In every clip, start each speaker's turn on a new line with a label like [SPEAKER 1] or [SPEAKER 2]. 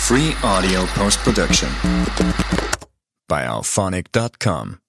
[SPEAKER 1] Free audio post-production by Alphonic.com.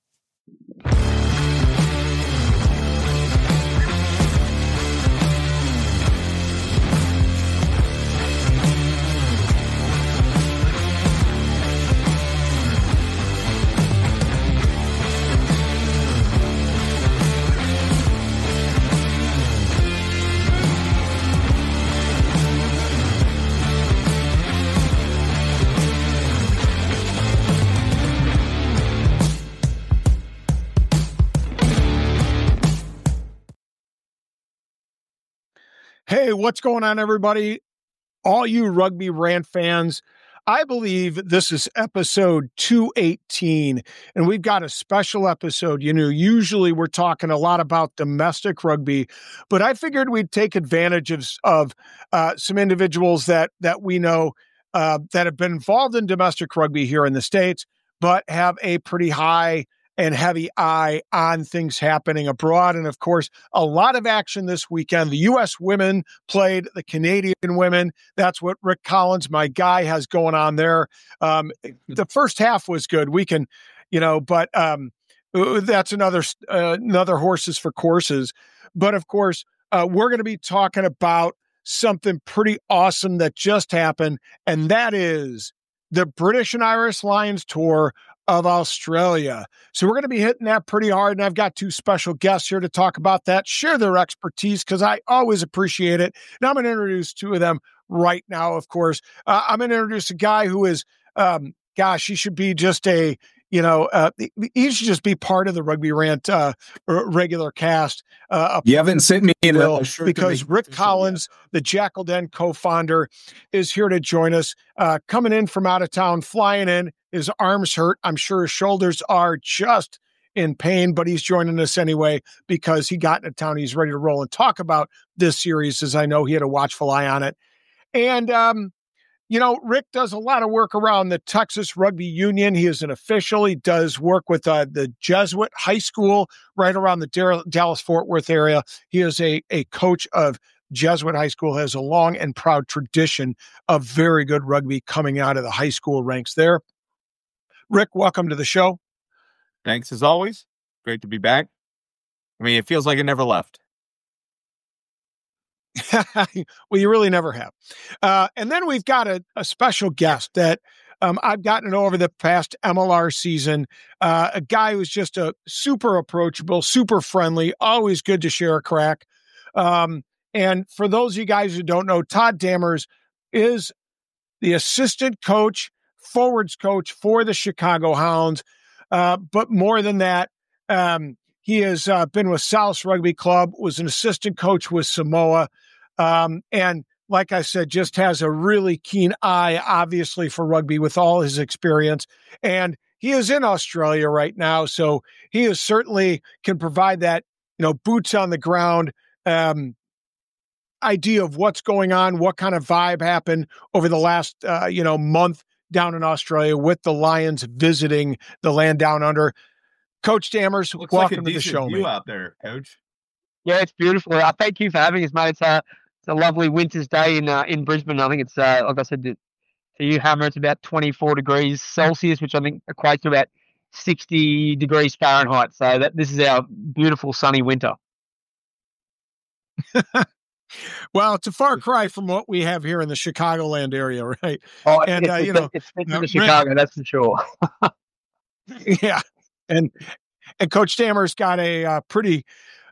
[SPEAKER 2] Hey, what's going on, everybody? All you Rugby Rant fans, I believe this is episode 218, and we've got a special episode. You know, usually we're talking a lot about domestic rugby, but I figured we'd take advantage of some individuals that we know that have been involved in domestic rugby here in the States, but have a pretty high and heavy eye on things happening abroad. And of course, a lot of action this weekend. The U.S. women played the Canadian women. That's what Rick Collins, my guy, has going on there. The first half was good. We can, but that's another horses for courses. But of course, we're going to be talking about something pretty awesome that just happened, and that is the British and Irish Lions Tour of Australia. So we're going to be hitting that pretty hard, and I've got two special guests here to talk about that, share their expertise, because I always appreciate it. And I'm going to introduce two of them right now, of course. I'm going to introduce a guy who is, he should be just he should just be part of the Rugby Rant regular cast.
[SPEAKER 3] You haven't sent me in a shirt
[SPEAKER 2] because Rick Collins, the Jackal Den co-founder, is here to join us. Coming in from out of town, flying in. His arms hurt. I'm sure his shoulders are just in pain, but he's joining us anyway because he got into town. He's ready to roll and talk about this series, as I know he had a watchful eye on it. And Rick does a lot of work around the Texas Rugby Union. He is an official. He does work with the Jesuit High School right around the Dallas-Fort Worth area. He is a coach of Jesuit High School, has a long and proud tradition of very good rugby coming out of the high school ranks there. Rick, welcome to the show.
[SPEAKER 3] Thanks, as always. Great to be back. I mean, it feels like it never left.
[SPEAKER 2] Well, you really never have. And then we've got a special guest that I've gotten to know over the past MLR season, a guy who's just a super approachable, super friendly, always good to share a crack. And for those of you guys who don't know, Todd Dammers is the assistant coach, forwards coach for the Chicago Hounds. But more than that, he has been with South Rugby Club, was an assistant coach with Samoa. And like I said, just has a really keen eye, obviously, for rugby with all his experience. And he is in Australia right now. So he is certainly can provide that, boots on the ground idea of what's going on, what kind of vibe happened over the last, month down in Australia with the Lions visiting the land down under. Coach Dammers,
[SPEAKER 3] looks
[SPEAKER 2] welcome
[SPEAKER 3] like
[SPEAKER 2] to the show,
[SPEAKER 3] view
[SPEAKER 2] mate.
[SPEAKER 3] out there, Coach.
[SPEAKER 4] Yeah, it's beautiful. Thank you for having us, mate. It's a lovely winter's day in Brisbane. I think it's, like I said to you, Hammer, it's about 24 degrees Celsius, which I think equates to about 60 degrees Fahrenheit. So this is our beautiful sunny winter.
[SPEAKER 2] Well, it's a far cry from what we have here in the Chicagoland area, right?
[SPEAKER 4] Oh,
[SPEAKER 2] and
[SPEAKER 4] it's in Chicago, that's for sure.
[SPEAKER 2] Yeah, and Coach Dammers got a pretty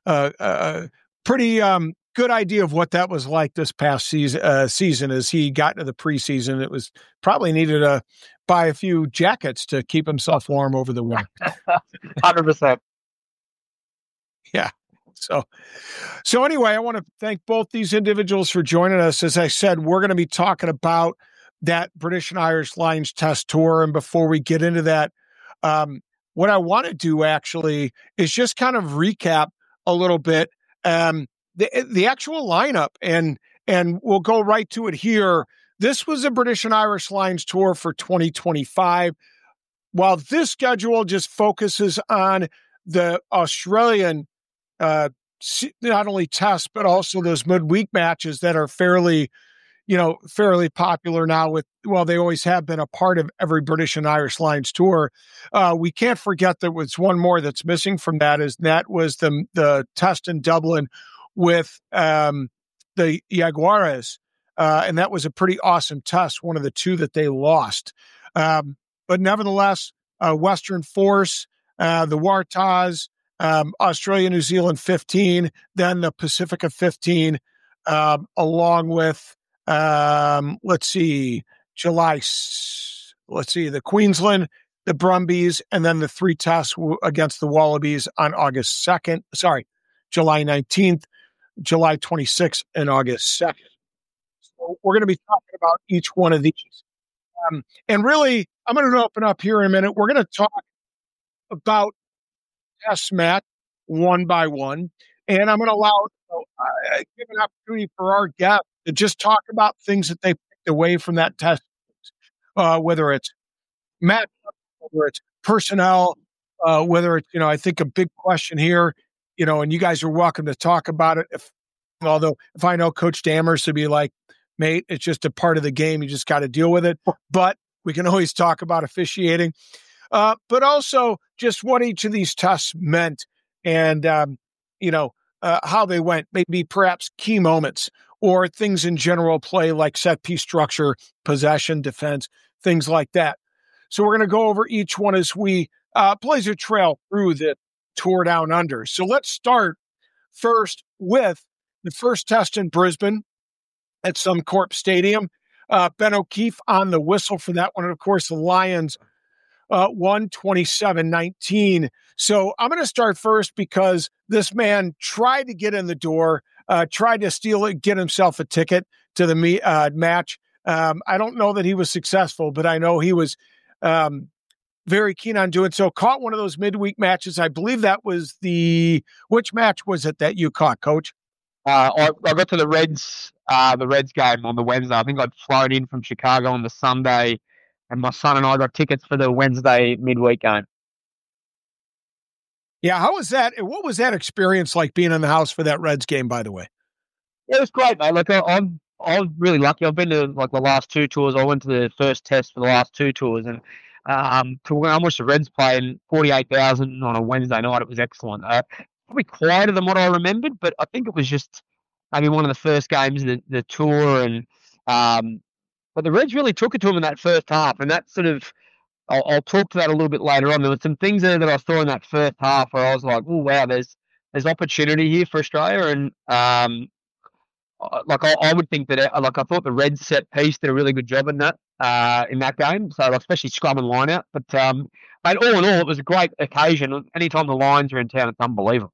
[SPEAKER 2] good idea of what that was like this past season as he got into the preseason. It was probably needed to buy a few jackets to keep himself warm over the winter.
[SPEAKER 4] 100%.
[SPEAKER 2] Yeah. So anyway, I want to thank both these individuals for joining us. As I said, we're going to be talking about that British and Irish Lions Test Tour. And before we get into that, what I want to do actually is just kind of recap a little bit the actual lineup, and we'll go right to it here. This was a British and Irish Lions Tour for 2025. While this schedule just focuses on the Australian not only tests, but also those midweek matches that are fairly, fairly popular now they always have been a part of every British and Irish Lions tour. We can't forget there was one more that's missing from that was the test in Dublin with the Jaguares. And that was a pretty awesome test, one of the two that they lost. But nevertheless, Western Force, the Waratahs, Australia, New Zealand 15, then the Pacifica 15, along with, the Queensland, the Brumbies, and then the 3 tests against the Wallabies on July 19th, July 26th, and August 2nd. So we're going to be talking about each one of these. And really, I'm going to open up here in a minute. We're going to talk about tests, Matt, one by one. And I'm going to give an opportunity for our guests to just talk about things that they picked away from that test, whether it's matchup, whether it's personnel, whether it's, I think a big question here, and you guys are welcome to talk about it. If I know Coach Dammers to be like, mate, it's just a part of the game. You just got to deal with it. But we can always talk about officiating, but also just what each of these tests meant and, how they went, maybe perhaps key moments or things in general play like set piece structure, possession, defense, things like that. So we're going to go over each one as we blaze a trail through the tour down under. So let's start first with the first test in Brisbane at Suncorp Stadium. Ben O'Keefe on the whistle for that one. And of course, the Lions won 27-19. So I'm going to start first because this man tried to get in the door, tried to steal it, get himself a ticket to the match. I don't know that he was successful, but I know he was very keen on doing so. Caught one of those midweek matches. I believe that was which match was it that you caught, Coach?
[SPEAKER 4] I got to the Reds game on the Wednesday. I think I'd flown in from Chicago on the Sunday, and my son and I got tickets for the Wednesday midweek game.
[SPEAKER 2] Yeah, how was that? What was that experience like being in the house for that Reds game, by the way?
[SPEAKER 4] Yeah, it was great, mate. Like I was really lucky. I've been to the last 2 tours. I went to the first test for the last 2 tours, and to watch the Reds play in 48,000 on a Wednesday night, it was excellent. Probably quieter than what I remembered, but I think it was just maybe one of the first games of the tour, and but the Reds really took it to them in that first half, and that sort of I'll talk to that a little bit later on. There were some things there that I saw in that first half where I was like, oh wow, there's opportunity here for Australia, and I would think that I thought the Reds set piece did a really good job in that game, so especially scrum and line out. But all in all, it was a great occasion. Anytime the Lions are in town, it's unbelievable.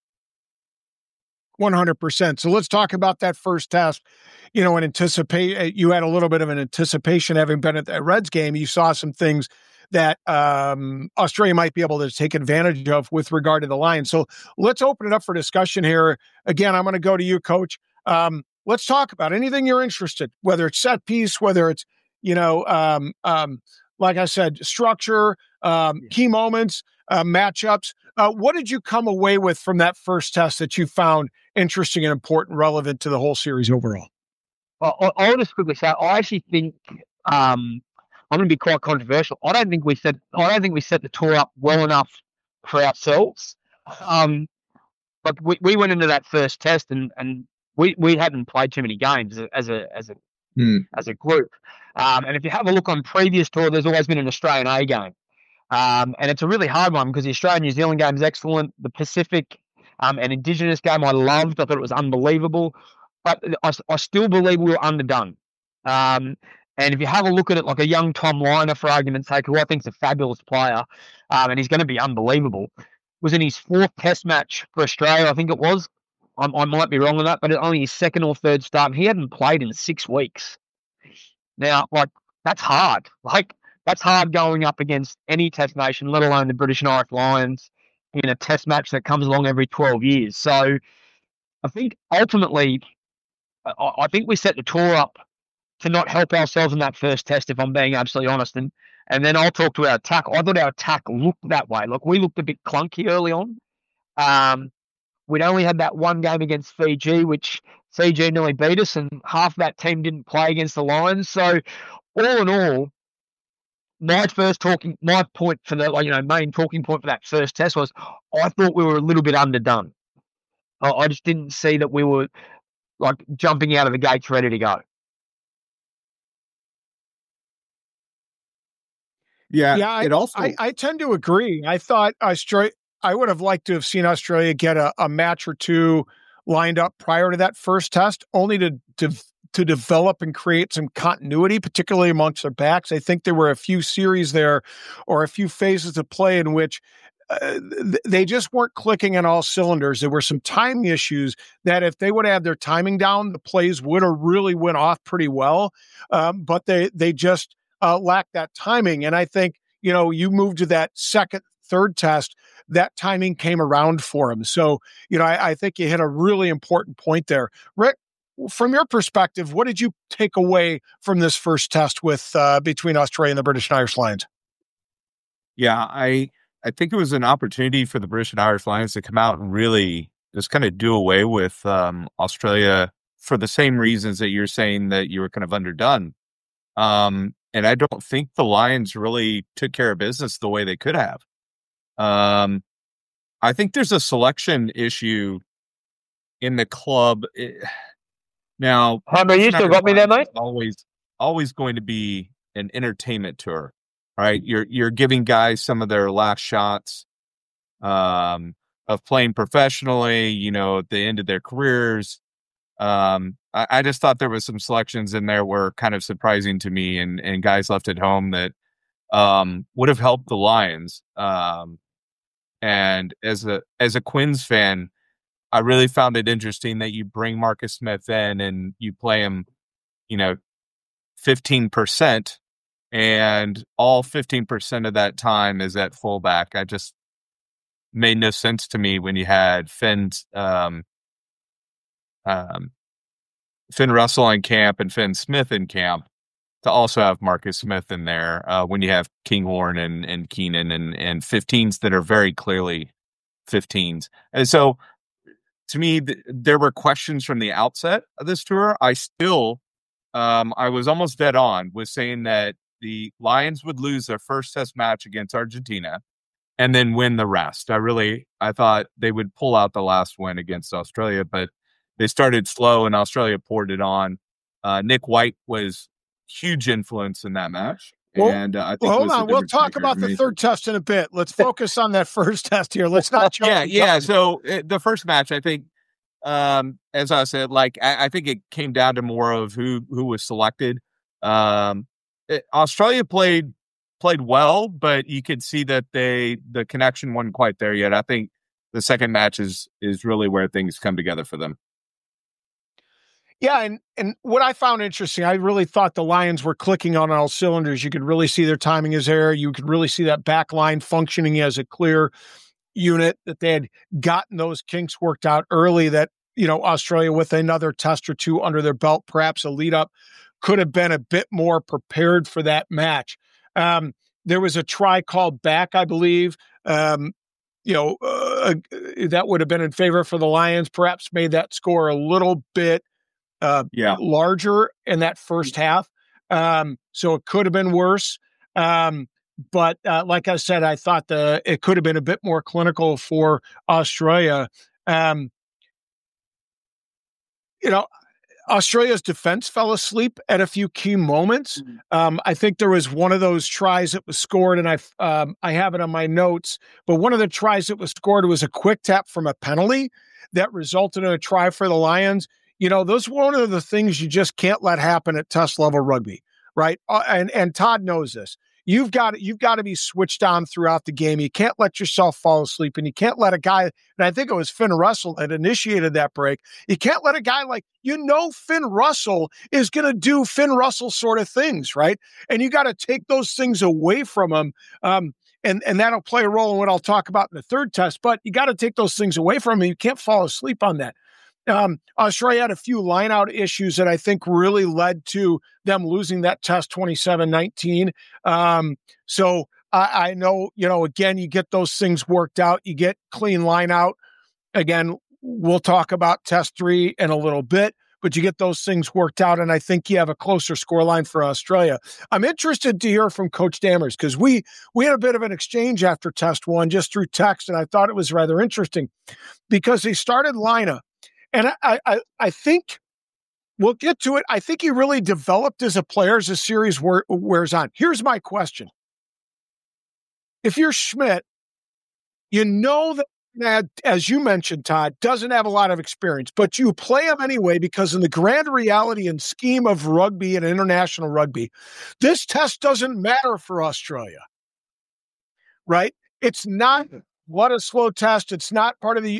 [SPEAKER 2] 100%. So let's talk about that first test. And anticipate. You had a little bit of an anticipation having been at that Reds game. You saw some things that Australia might be able to take advantage of with regard to the Lions. So let's open it up for discussion here. Again, I'm going to go to you, Coach. Let's talk about anything you're interested, whether it's set piece, whether it's, like I said, structure, key moments, matchups. What did you come away with from that first test that you found interesting and important, relevant to the whole series overall?
[SPEAKER 4] I'll just quickly say, I actually think I'm going to be quite controversial. I don't think we set the tour up well enough for ourselves. But we went into that first test and we hadn't played too many games as a group. And if you have a look on previous tour, there's always been an Australian A game. And it's a really hard one because the Australian-New Zealand game is excellent. The Pacific and Indigenous game I loved. I thought it was unbelievable. But I still believe we were underdone. And if you have a look at it, like a young Tom Liner, for argument's sake, who I think is a fabulous player, and he's going to be unbelievable, was in his 4th test match for Australia, I think it was. I might be wrong on that, but only his 2nd or 3rd start. He hadn't played in 6 weeks. Now, that's hard. That's hard going up against any test nation, let alone the British and Irish Lions, in a test match that comes along every 12 years. So I think ultimately, I think we set the tour up to not help ourselves in that first test, if I'm being absolutely honest. And then I'll talk to our attack. I thought our attack looked that way. Look, we looked a bit clunky early on. We'd only had that one game against Fiji, which Fiji nearly beat us, and half of that team didn't play against the Lions. So, all in all, my point for the main talking point for that first test was I thought we were a little bit underdone. I just didn't see that we were like jumping out of the gates ready to go.
[SPEAKER 3] Yeah,
[SPEAKER 2] I tend to agree. I thought I would have liked to have seen Australia get a match or two lined up prior to that first test, only to develop and create some continuity, particularly amongst their backs. I think there were a few series there or a few phases of play in which they just weren't clicking on all cylinders. There were some timing issues that if they would have had their timing down, the plays would have really went off pretty well. But they just lacked that timing. And I think, you moved to that third test, that timing came around for him. So, I think you hit a really important point there. Rick, from your perspective, what did you take away from this first test with between Australia and the British and Irish Lions?
[SPEAKER 3] Yeah, I think it was an opportunity for the British and Irish Lions to come out and really just kind of do away with Australia for the same reasons that you're saying that you were kind of underdone. And I don't think the Lions really took care of business the way they could have. I think there's a selection issue in the club. Now,
[SPEAKER 4] Hammer, you still got me there, mate?
[SPEAKER 3] Always going to be an entertainment tour, right? You're giving guys some of their last shots of playing professionally, at the end of their careers. I just thought there was some selections in there were kind of surprising to me, and guys left at home that would have helped the Lions. And as a Quins fan, I really found it interesting that you bring Marcus Smith in and you play him, 15%, and all 15% of that time is at fullback. I just made no sense to me when you had Finn Russell in camp and Finn Smith in camp to also have Marcus Smith in there when you have Kinghorn and Keenan and 15s that are very clearly 15s. And so to me, there were questions from the outset of this tour. I was almost dead on with saying that the Lions would lose their first test match against Argentina and then win the rest. I thought they would pull out the last win against Australia, but they started slow and Australia poured it on. Nick White was huge influence in that match.
[SPEAKER 2] Well,
[SPEAKER 3] and I think
[SPEAKER 2] hold on. We'll talk about the third test in a bit. Let's focus on that first test here. Let's not jump.
[SPEAKER 3] Yeah. So the first match, I think, as I said, I think it came down to more of who was selected. Australia played well, but you could see that the connection wasn't quite there yet. I think the second match is really where things come together for them.
[SPEAKER 2] Yeah, and what I found interesting, I really thought the Lions were clicking on all cylinders. You could really see their timing is there. You could really see that back line functioning as a clear unit, that they had gotten those kinks worked out early, that, Australia with another test or two under their belt, perhaps a lead up, could have been a bit more prepared for that match. There was a try called back, I believe. That would have been in favor for the Lions, perhaps made that score a little bit larger in that first half. So it could have been worse. But like I said, I thought it could have been a bit more clinical for Australia. Australia's defense fell asleep at a few key moments. I think there was one of those tries that was scored, and I have it on my notes, but one of the tries that was scored was a quick tap from a penalty that resulted in a try for the Lions. Those were one of the things you just can't let happen at test level rugby, right? And Todd knows this. You've got to be switched on throughout the game. You can't let yourself fall asleep, and you can't let a guy, and I think it was Finn Russell that initiated that break. You can't let a guy Finn Russell is going to do Finn Russell sort of things, right? And you got to take those things away from him. And that'll play a role in what I'll talk about in the third test, but you got to take those things away from him. You can't fall asleep on that. Australia had a few line-out issues that I think really led to them losing that test 27-19. So I know, again, you get those things worked out. You get clean line-out. Again, we'll talk about test 3 in a little bit. but you get those things worked out, and I think you have a closer scoreline for Australia. I'm interested to hear from Coach Dammers because we had a bit of an exchange after test one just through text, and I thought it was rather interesting because he started Laine, and I think we'll get to it. I think he really developed as a player as the series wears on. Here's my question. If you're Schmidt, you know that, as you mentioned, Todd, doesn't have a lot of experience, but you play him anyway because in the grand reality and scheme of rugby and international rugby, this test doesn't matter for Australia, right? It's not what a slow test. It's not part of the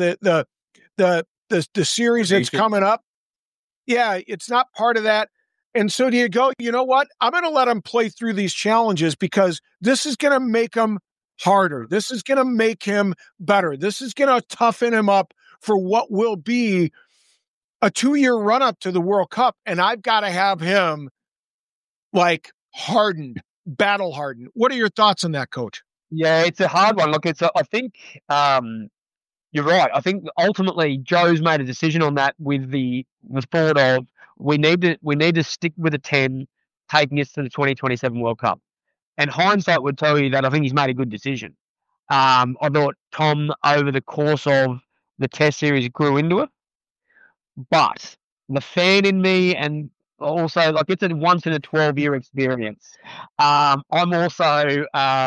[SPEAKER 2] series that's coming up. Yeah, it's not part of that. And so do you go, you know what? I'm going to let him play through these challenges because this is going to make him harder. This is going to make him better. This is going to toughen him up for what will be a 2-year run up to the World Cup. And I've got to have him like hardened, battle hardened. What are your thoughts on that, Coach?
[SPEAKER 4] Yeah, it's a hard one. Look, I think you're right. I think ultimately Joe's made a decision on that with the thought of we need to stick with a 10 taking us to the 2027 World Cup. And hindsight would tell you that I think he's made a good decision. I thought Tom, over the course of the test series, grew into it. But the fan in me, and also, like, it's a once in a 12-year experience. I'm also,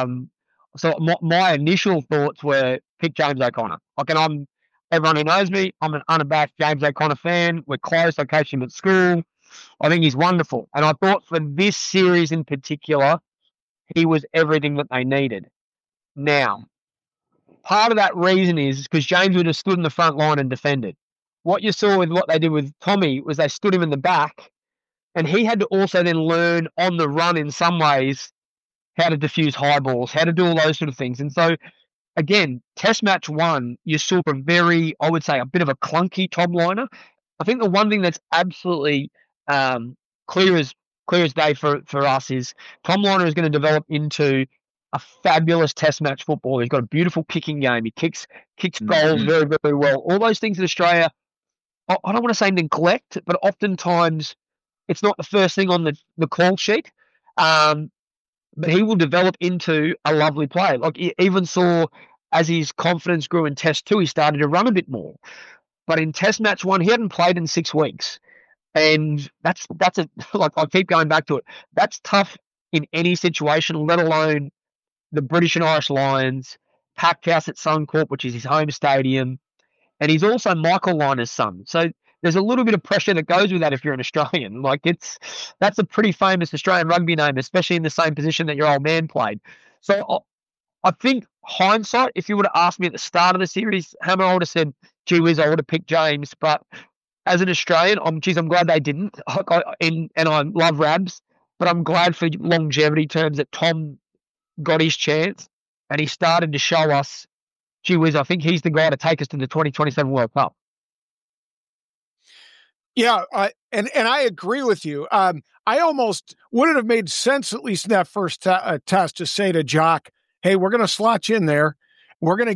[SPEAKER 4] so my initial thoughts were pick James O'Connor. Like, and everyone who knows me, I'm an unabashed James O'Connor fan. We're close. I coached him at school. I think he's wonderful. And I thought for this series in particular, he was everything that they needed. Now, part of that reason is because James would have stood in the front line and defended. What you saw with what they did with Tommy was they stood him in the back, and he had to also then learn on the run in some ways how to diffuse high balls, how to do all those sort of things. And so, again, Test match 1, you saw a very, I would say, a bit of a clunky Tom Laine. I think the one thing that's absolutely clear as day for us is Tom Laine is going to develop into a fabulous Test match footballer. He's got a beautiful kicking game. He kicks goals very, very well. All those things in Australia, I don't want to say neglect, but oftentimes it's not the first thing on the call sheet. But he will develop into a lovely player. Like, you even saw as his confidence grew in Test 2, he started to run a bit more. But in Test match 1, he hadn't played in 6 weeks. And that's like, I keep going back to it. That's tough in any situation, let alone the British and Irish Lions, packed house at Suncorp, which is his home stadium. And he's also Michael Lainer's son. So there's a little bit of pressure that goes with that if you're an Australian. Like, that's a pretty famous Australian rugby name, especially in the same position that your old man played. So I think hindsight, if you would have asked me at the start of the series, Hammer, I would have said, gee whiz, I would have picked James. But as an Australian, I'm glad they didn't. And I love Rabs, but I'm glad for longevity terms that Tom got his chance and he started to show us, gee whiz, I think he's the guy to take us to the 2027 World Cup.
[SPEAKER 2] Yeah, and I agree with you. I almost wouldn't have made sense, at least in that first test, to say to Jock, hey, we're going to slot you in there. They're going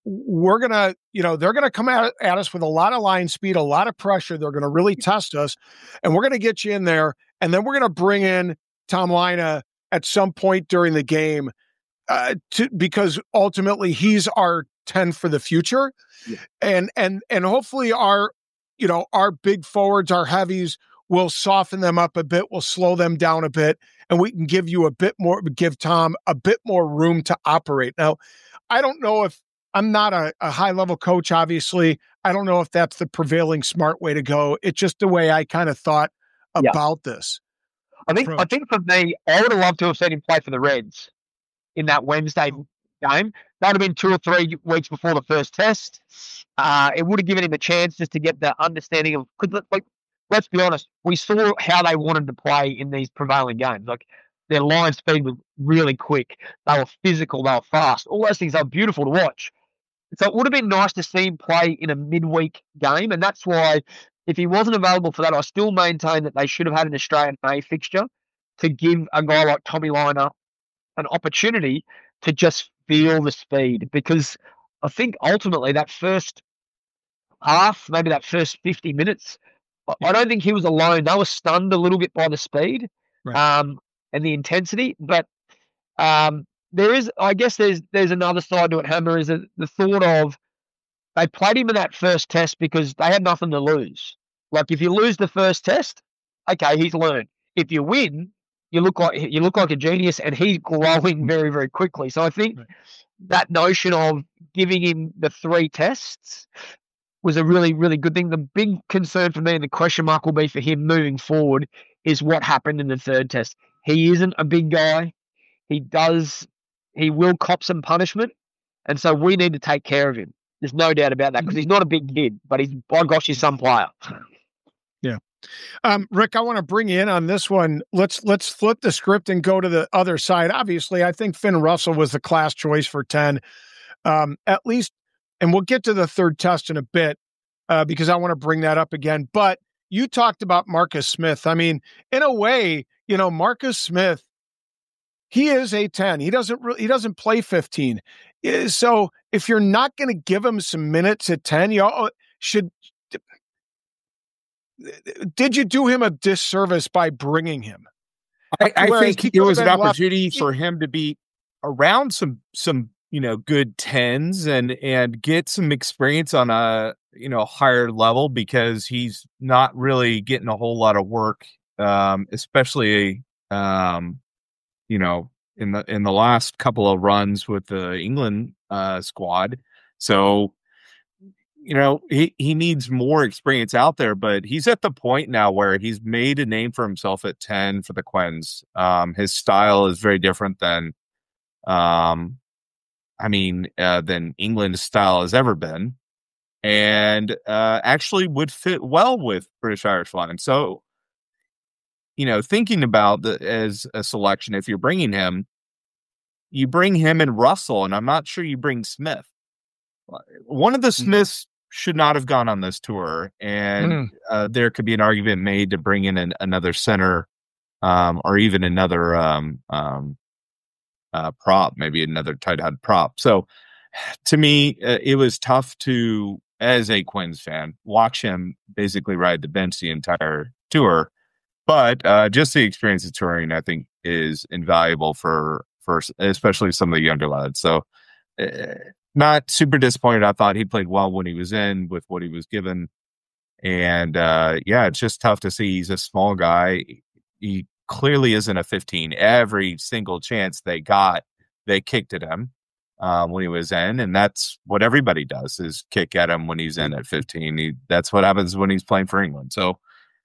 [SPEAKER 2] to come at us with a lot of line speed, a lot of pressure. They're going to really test us, and we're going to get you in there. And then we're going to bring in Tom Laine at some point during the game because ultimately he's our 10 for the future. Yeah. And hopefully our big forwards, our heavies, will soften them up a bit, will slow them down a bit, and we can give Tom a bit more room to operate. Now, I don't know if I'm not a high-level coach, obviously. I don't know if that's the prevailing smart way to go. It's just the way I kind of thought about this.
[SPEAKER 4] I think for me, I would have loved to have seen him play for the Reds in that Wednesday game. That would have been 2 or 3 weeks before the first test. It would have given him a chance just to get the understanding of, because, like, let's be honest, we saw how they wanted to play in these prevailing games. Like, their line speed was really quick. They were physical. They were fast. All those things are beautiful to watch. So it would have been nice to see him play in a midweek game, and that's why, if he wasn't available for that, I still maintain that they should have had an Australian A fixture to give a guy like Tommy Laine an opportunity to just feel the speed, because I think ultimately that first half, maybe that first 50 minutes, I don't think he was alone. They were stunned a little bit by the speed,
[SPEAKER 2] Right.
[SPEAKER 4] and the intensity. But there is, I guess, there's another side to it. Hammer is the thought of they played him in that first test because they had nothing to lose. Like if you lose the first test, okay, he's learned. If you win, you look like a genius, and he's growing very, very quickly. So I think that notion of giving him the 3 tests was a really, really good thing. The big concern for me and the question mark will be for him moving forward is what happened in the 3rd test. He isn't a big guy. He will cop some punishment, and so we need to take care of him. There's no doubt about that because he's not a big kid, but by gosh, he's some player.
[SPEAKER 2] Yeah. Rick, I want to bring you in on this one. Let's flip the script and go to the other side. Obviously, I think Finn Russell was the class choice for 10, at least, and we'll get to the 3rd test in a bit because I want to bring that up again. But you talked about Marcus Smith. I mean, in a way, Marcus Smith, he is a 10. He doesn't play 15. So if you're not going to give him some minutes at 10, did you do him a disservice by bringing him?
[SPEAKER 3] I think it was an opportunity for him to be around some good 10s and get some experience on a higher level, because he's not really getting a whole lot of work, especially in the last couple of runs with the England squad. So he needs more experience out there, but he's at the point now where he's made a name for himself at 10 for the Quens. His style is very different than England's style has ever been, and actually would fit well with British Irish Line. So, thinking about as a selection, if you're bringing him, you bring him and Russell, and I'm not sure you bring Smith. One of the Smiths should not have gone on this tour, and there could be an argument made to bring in another center, or even another prop, maybe another tight head prop. So to me, it was tough to, as a Quins fan, watch him basically ride the bench the entire tour. But just the experience of touring, I think, is invaluable for especially some of the younger lads. So not super disappointed. I thought he played well when he was in with what he was given. And it's just tough to see. He's a small guy. He clearly isn't a 15. Every single chance they got, they kicked at him when he was in. And that's what everybody does, is kick at him when he's in at 15. That's what happens when he's playing for England. So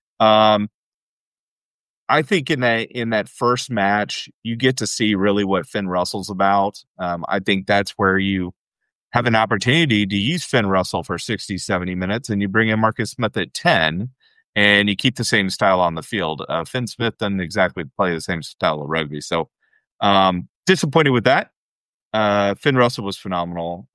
[SPEAKER 3] I think in that first match, you get to see really what Finn Russell's about. I think that's where you have an opportunity to use Finn Russell for 60, 70 minutes, and you bring in Marcus Smith at 10, and you keep the same style on the field. Finn Smith doesn't exactly play the same style of rugby. So disappointed with that. Finn Russell was phenomenal.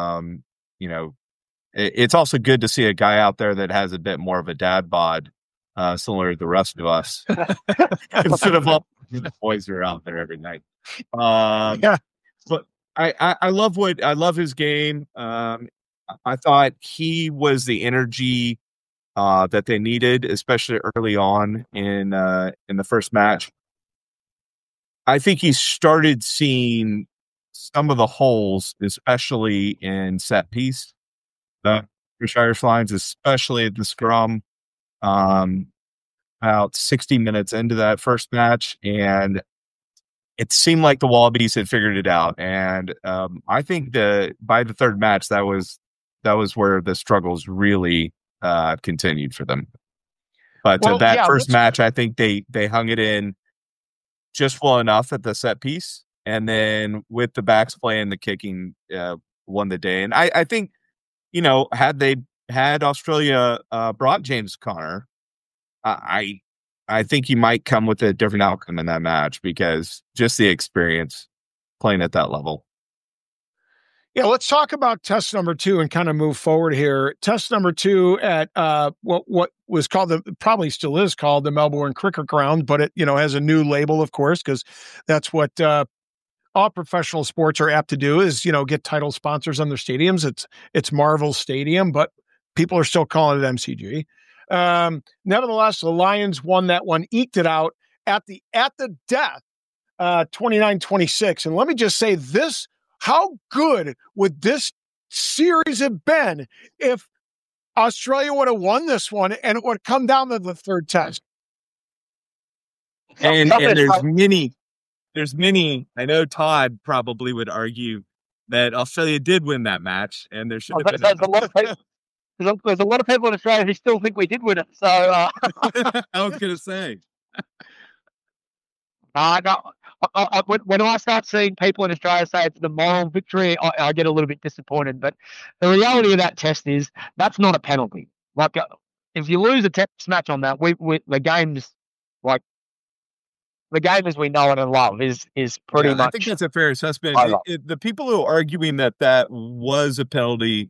[SPEAKER 3] It's also good to see a guy out there that has a bit more of a dad bod, similar to the rest of us, instead of all the boys who are out there every night. But I love his game. I thought he was the energy that they needed, especially early on in the first match. I think he started seeing some of the holes, especially in set piece. The British Irish Lions, especially at the scrum. About 60 minutes into that first match, and it seemed like the Wallabies had figured it out. And I think by the third match, that was where the struggles really continued for them. But first match, I think they hung it in just well enough at the set piece, and then with the backs playing, the kicking won the day. And I think, had Australia brought James Conner, I think he might come with a different outcome in that match, because just the experience playing at that level.
[SPEAKER 2] Yeah, let's talk about test number 2 and kind of move forward here. Test number 2 at what was called, probably still is called, the Melbourne Cricket Ground, but it has a new label, of course, because that's what all professional sports are apt to do, is get title sponsors on their stadiums. It's Marvel Stadium, but people are still calling it MCG. Nevertheless, the Lions won that one, eked it out at the death, 29-26. And let me just say this, how good would this series have been if Australia would have won this one and it would come down to the third test?
[SPEAKER 3] And there's many. I know Todd probably would argue that Australia did win that match, and there should have been
[SPEAKER 4] there's a lot of people. There's a lot of people in Australia who still think we did win it. So
[SPEAKER 3] I was going to say.
[SPEAKER 4] When I start seeing people in Australia say it's the moral victory, I get a little bit disappointed. But the reality of that test is that's not a penalty. Like, if you lose a test match on that, the game's like the game as we know it and love is pretty much.
[SPEAKER 3] I think that's a fair assessment. The people who are arguing that was a penalty,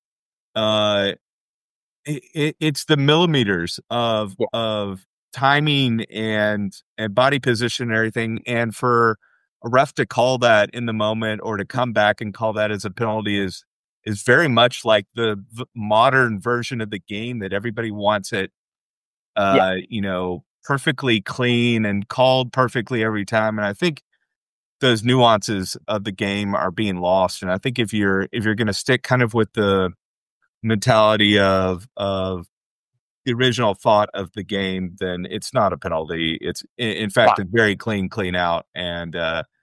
[SPEAKER 3] it's the millimeters of timing and body position and everything, and for a ref to call that in the moment or to come back and call that as a penalty is very much like the modern version of the game that everybody wants it perfectly clean and called perfectly every time. And I think those nuances of the game are being lost. And I think if you're going to stick kind of with the mentality of the original thought of the game, then it's not a penalty. It's in fact a very clean out. And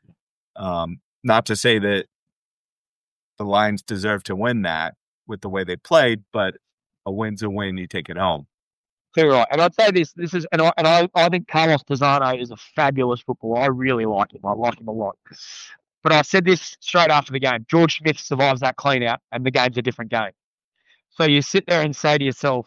[SPEAKER 3] not to say that the Lions deserve to win that with the way they played, but a win's a win. You take it home.
[SPEAKER 4] Clear right. And I'd say this is, and I think Carlos Tizano is a fabulous footballer. I really like him. I like him a lot. But I said this straight after the game. George Smith survives that clean out, and the game's a different game. So you sit there and say to yourself,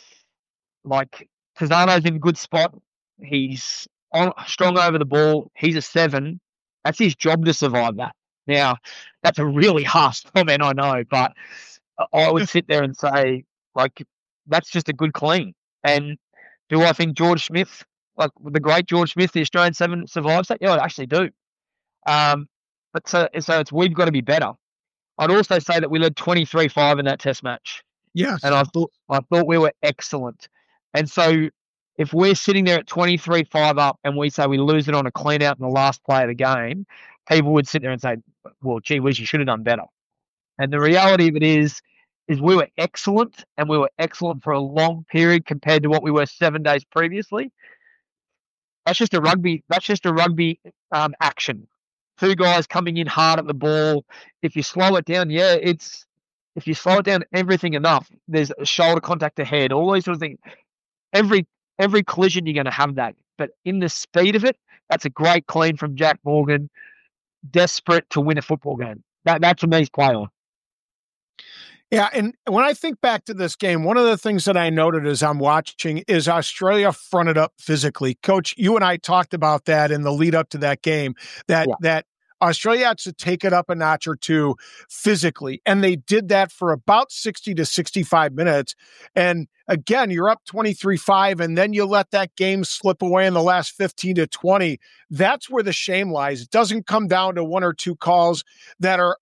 [SPEAKER 4] like, Tizano's in a good spot. He's strong over the ball. He's a 7. That's his job to survive that. Now, that's a really harsh comment, I know, but I would sit there and say, like, that's just a good clean. And do I think George Smith, like the great George Smith, the Australian 7, survives that? Yeah, I actually do. But so it's we've got to be better. I'd also say that we led 23-5 in that test match.
[SPEAKER 2] Yes.
[SPEAKER 4] And I thought we were excellent. And so if we're sitting there at 23-5 up and we say we lose it on a clean out in the last play of the game, people would sit there and say, well, gee whiz, you should have done better. And the reality of it is we were excellent, and we were excellent for a long period compared to what we were 7 days previously. That's just a rugby action. 2 guys coming in hard at the ball. If you slow it down, if you slow it down everything enough, there's shoulder contact ahead, all these sort of things. Every collision you're going to have that. But in the speed of it, that's a great clean from Jack Morgan, desperate to win a football game. That to me is play on.
[SPEAKER 2] Yeah, and when I think back to this game, one of the things that I noted as I'm watching is Australia fronted up physically. Coach, you and I talked about that in the lead up to that game, that Australia had to take it up a notch or two physically, and they did that for about 60 to 65 minutes. And again, you're up 23-5, and then you let that game slip away in the last 15 to 20. That's where the shame lies. It doesn't come down to 1 or 2 calls that are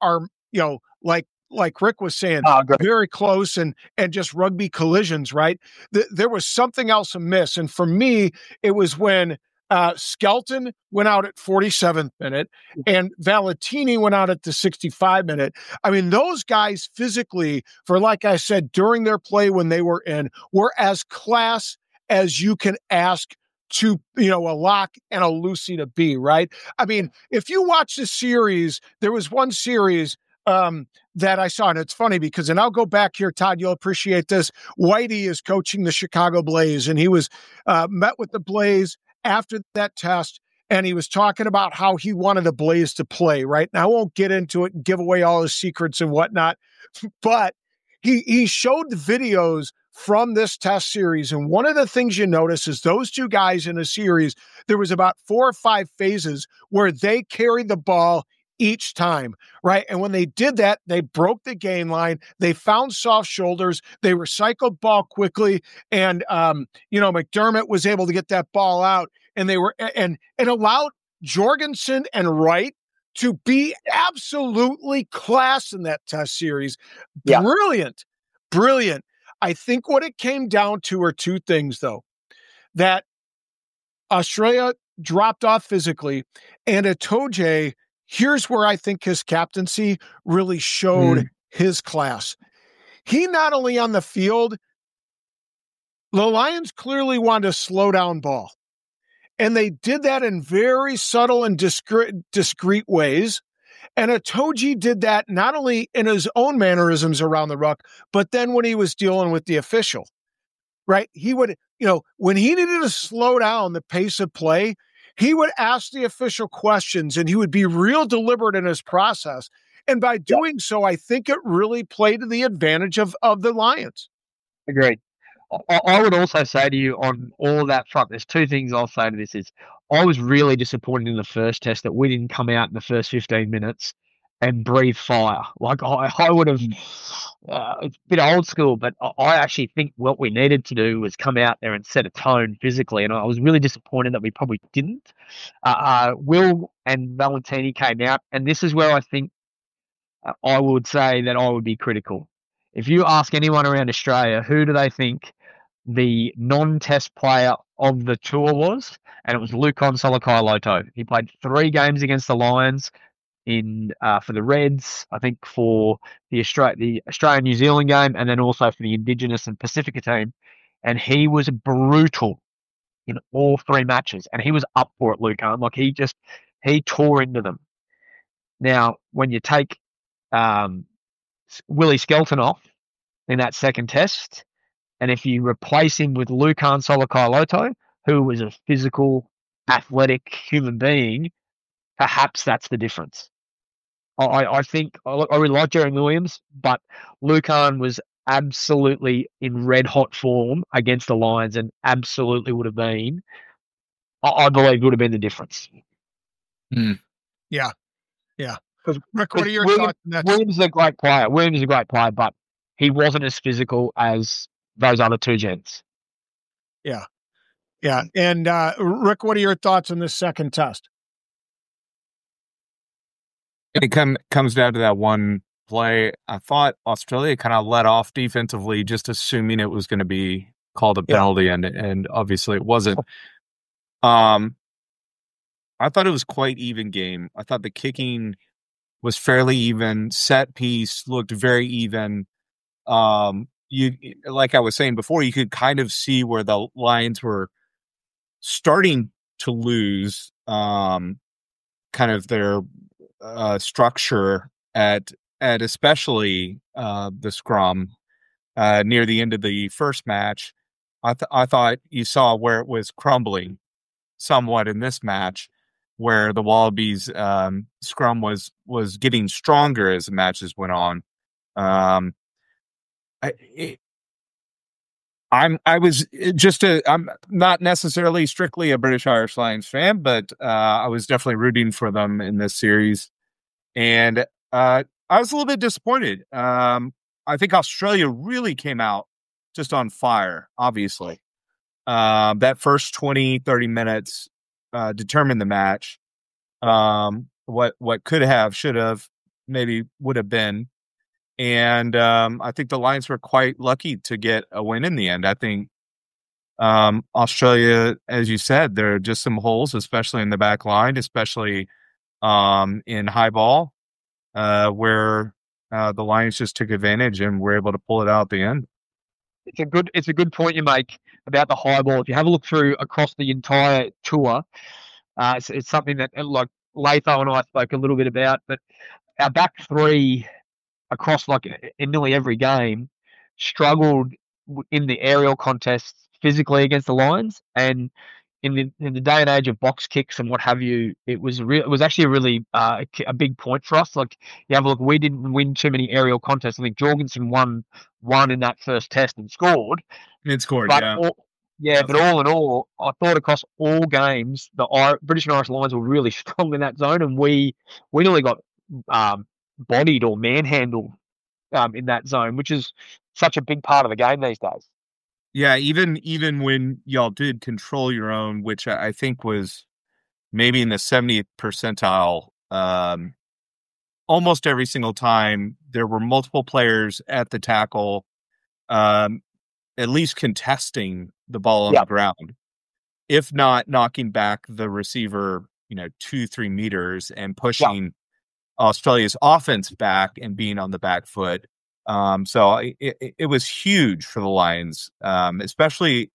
[SPEAKER 2] like Rick was saying, very close and just rugby collisions, right? There was something else amiss. And for me, it was when Skelton went out at 47th minute and Valentini went out at the 65 minute. I mean, those guys physically, for like I said, during their play when they were in, were as class as you can ask to, a Lock and a Lucy to be, right? I mean, if you watch the series, there was one series that I saw, and it's funny because, and I'll go back here, Todd, you'll appreciate this. Whitey is coaching the Chicago Blaze, and he was met with the Blaze after that test, and he was talking about how he wanted the Blaze to play, right? Now, I won't get into it and give away all his secrets and whatnot, but he showed the videos from this test series, and one of the things you notice is those 2 guys in a series, there was about 4 or 5 phases where they carried the ball each time, right? And when they did that, they broke the gain line. They found soft shoulders. They recycled ball quickly. And, McDermott was able to get that ball out, and and it allowed Jorgensen and Wright to be absolutely class in that test series.
[SPEAKER 4] Yeah.
[SPEAKER 2] Brilliant. I think what it came down to are two things, though. That Australia dropped off physically, and Itoje, here's where I think his captaincy really showed his class. He not only on the field, the Lions clearly wanted to slow down ball. And they did that in very subtle and discreet ways. And Itoje did that not only in his own mannerisms around the ruck, but then when he was dealing with the official, right? He would, when he needed to slow down the pace of play, he would ask the official questions and he would be real deliberate in his process. And by doing so, I think it really played to the advantage of the Lions.
[SPEAKER 4] Agreed. I would also say to you on all of that front, there's two things I'll say to this is I was really disappointed in the first test that we didn't come out in the first 15 minutes and breathe fire. Like I would have, it's a bit old school, but I actually think what we needed to do was come out there and set a tone physically. And I was really disappointed that we probably didn't. Will and Valentini came out, and this is where I think I would say that I would be critical. If you ask anyone around Australia, who do they think the non-test player of the tour was? And it was Lukon Solakailoto. He played 3 games against the Lions for the Reds, I think for the Australian-New Zealand game, and then also for the Indigenous and Pacifica team. And he was brutal in all 3 matches. And he was up for it, Lukon. Like he tore into them. Now, when you take Willie Skelton off in that second test, and if you replace him with Lukon Solakailoto, who was a physical, athletic human being, perhaps that's the difference. I think I really like Jeremy Williams, but Lukon was absolutely in red-hot form against the Lions and absolutely would have been, I believe, would have been the difference.
[SPEAKER 2] Yeah. Rick, what are your thoughts on that?
[SPEAKER 4] Williams is a great player. But he wasn't as physical as those other 2 gents.
[SPEAKER 2] Yeah. And Rick, what are your thoughts on this second test?
[SPEAKER 3] It comes down to that one play. I thought Australia kind of let off defensively, just assuming it was going to be called a penalty, and obviously it wasn't. I thought it was quite even game. I thought the kicking was fairly even. Set piece looked very even. You, like I was saying before, you could kind of see where the Lions were starting to lose kind of their structure at especially the scrum near the end of the first match. I thought you saw where it was crumbling somewhat in this match, where the Wallabies scrum was getting stronger as the matches went on. I'm not necessarily strictly a British Irish Lions fan, but I was definitely rooting for them in this series, and I was a little bit disappointed. I think Australia really came out just on fire. Obviously, that first 20-30 minutes determined the match. What could have, should have, maybe would have been. And I think the Lions were quite lucky to get a win in the end. I think Australia, as you said, there are just some holes, especially in the back line, especially in high ball, where the Lions just took advantage and were able to pull it out at the end.
[SPEAKER 4] It's a good point you make about the high ball. If you have a look through across the entire tour, it's something that, like Latho and I spoke a little bit about, but our back 3 across in nearly every game struggled in the aerial contests physically against the Lions, and in the day and age of box kicks and what have you, it was actually a really a big point for us. Like, you have a look, we didn't win too many aerial contests. I think Jorgensen won in that first test and scored.
[SPEAKER 3] It scored,
[SPEAKER 4] but
[SPEAKER 3] yeah.
[SPEAKER 4] But all in all, I thought across all games, the British and Irish Lions were really strong in that zone, and we nearly got bodied or manhandled in that zone, which is such a big part of the game these days.
[SPEAKER 3] Yeah, even when y'all did control your own, which I think was maybe in the 70th percentile, almost every single time there were multiple players at the tackle. at least contesting the ball on the ground, if not knocking back the receiver, 2-3 meters and pushing Australia's offense back and being on the back foot. So it was huge for the Lions, especially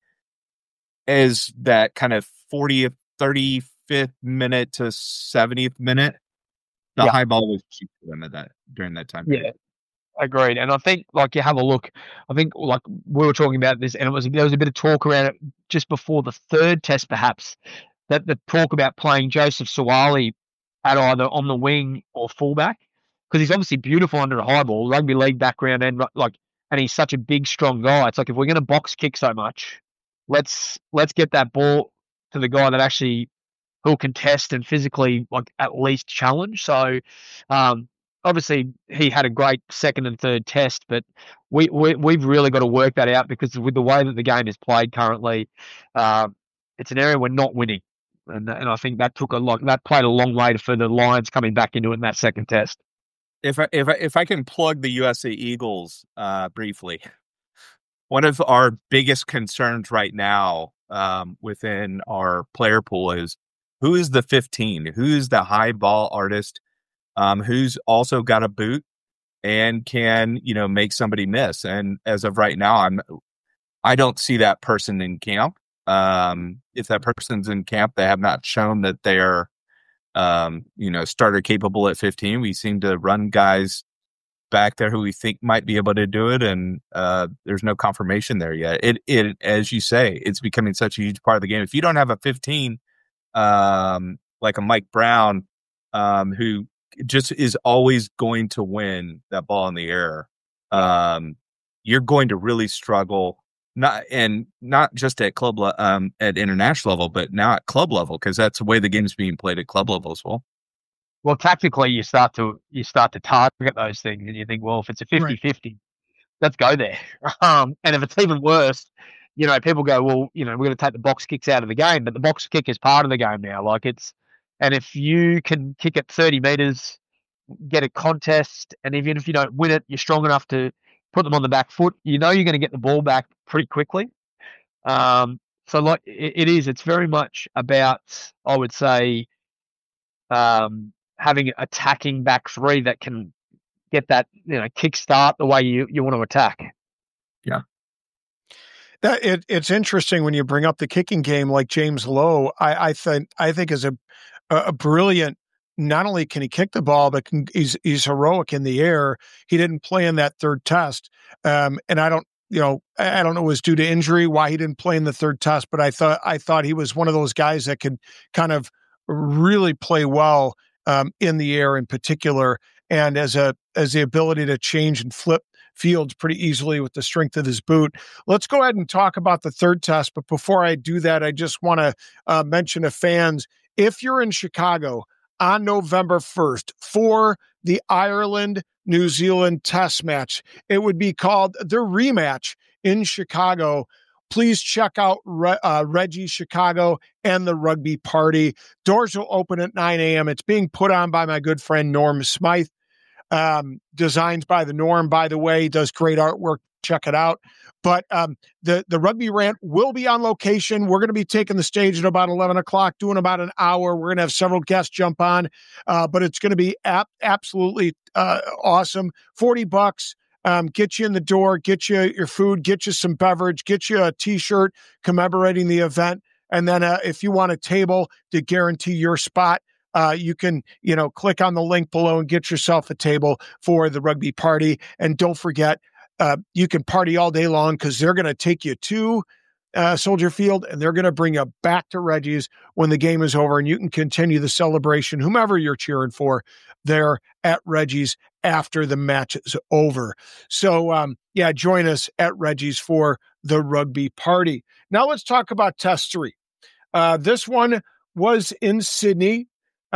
[SPEAKER 3] as that kind of 40th, 35th minute to 70th minute, the high ball was cheap for them during that time period.
[SPEAKER 4] Yeah, agreed. And I think, you have a look, I think, we were talking about this, and there was a bit of talk around it just before the third test, perhaps, that the talk about playing Joseph Suaalii at either on the wing or fullback, because he's obviously beautiful under a high ball, rugby league background, and he's such a big, strong guy. It's like, if we're going to box kick so much, let's get that ball to the guy that actually who'll contest and physically at least challenge. So obviously he had a great second and third test, but we've really got to work that out, because with the way that the game is played currently, it's an area we're not winning. And I think that played a long way for the Lions coming back into it in that second test.
[SPEAKER 3] If I can plug the USA Eagles briefly, one of our biggest concerns right now within our player pool is who is the 15, who's the high ball artist, who's also got a boot and can make somebody miss. And as of right now, I don't see that person in camp. If that person's in camp, they have not shown that they're starter capable at 15. We seem to run guys back there who we think might be able to do it, and there's no confirmation there yet. It as you say, it's becoming such a huge part of the game. If you don't have a 15, like a Mike Brown, who just is always going to win that ball in the air, you're going to really struggle. Not just at club at international level, but now at club level, because that's the way the game's being played at club level as well.
[SPEAKER 4] Well, tactically, you start to target those things, and you think, well, if it's a 50-50, let's go there. And if it's even worse, people go, well, we're going to take the box kicks out of the game, but the box kick is part of the game now. And if you can kick it 30 meters, get a contest, and even if you don't win it, you're strong enough to put them on the back foot, you're going to get the ball back pretty quickly. So it's very much about, I would say, having attacking back three that can get that, kick start the way you want to attack.
[SPEAKER 3] Yeah.
[SPEAKER 2] It's interesting when you bring up the kicking game, like James Lowe, I think is a brilliant. Not only can he kick the ball, but he's heroic in the air. He didn't play in that third test, and I don't know it was due to injury why he didn't play in the third test. But I thought he was one of those guys that could kind of really play well in the air in particular, and as the ability to change and flip fields pretty easily with the strength of his boot. Let's go ahead and talk about the third test. But before I do that, I just want to mention to fans, if you're in Chicago on November 1st for the Ireland-New Zealand test match, it would be called the rematch in Chicago. Please check out Reggie's Chicago and the Rugby Party. Doors will open at 9 a.m. It's being put on by my good friend Norm Smythe. Designs by the Norm, by the way. He does great artwork. Check it out. But the Rugby Rant will be on location. We're going to be taking the stage at about 11 o'clock, doing about an hour. We're going to have several guests jump on, but it's going to be absolutely awesome. $40. Get you in the door, get you your food, get you some beverage, get you a T-shirt commemorating the event. And then if you want a table to guarantee your spot, you can, click on the link below and get yourself a table for the Rugby Party. And don't forget, you can party all day long because they're going to take you to Soldier Field and they're going to bring you back to Reggie's when the game is over, and you can continue the celebration, whomever you're cheering for, there at Reggie's after the match is over. So, join us at Reggie's for the Rugby Party. Now let's talk about Test 3. This one was in Sydney.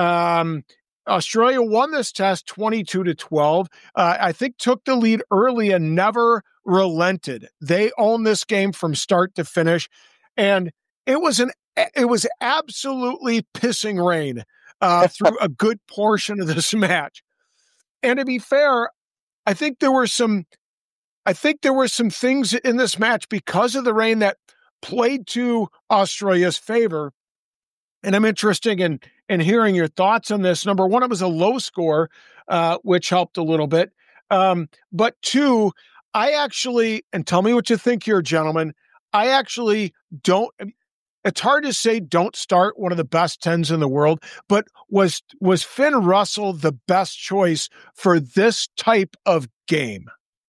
[SPEAKER 2] Australia won this test 22-12. I think took the lead early and never relented. They owned this game from start to finish, and it was absolutely pissing rain through a good portion of this match. And to be fair, I think there were some I think there were some things in this match because of the rain that played to Australia's favor. And I'm interested in hearing your thoughts on this. Number one, it was a low score, which helped a little bit. But two, I actually, and tell me what you think here, gentlemen, I actually don't, it's hard to say don't start one of the best 10s in the world, but was Finn Russell the best choice for this type of game?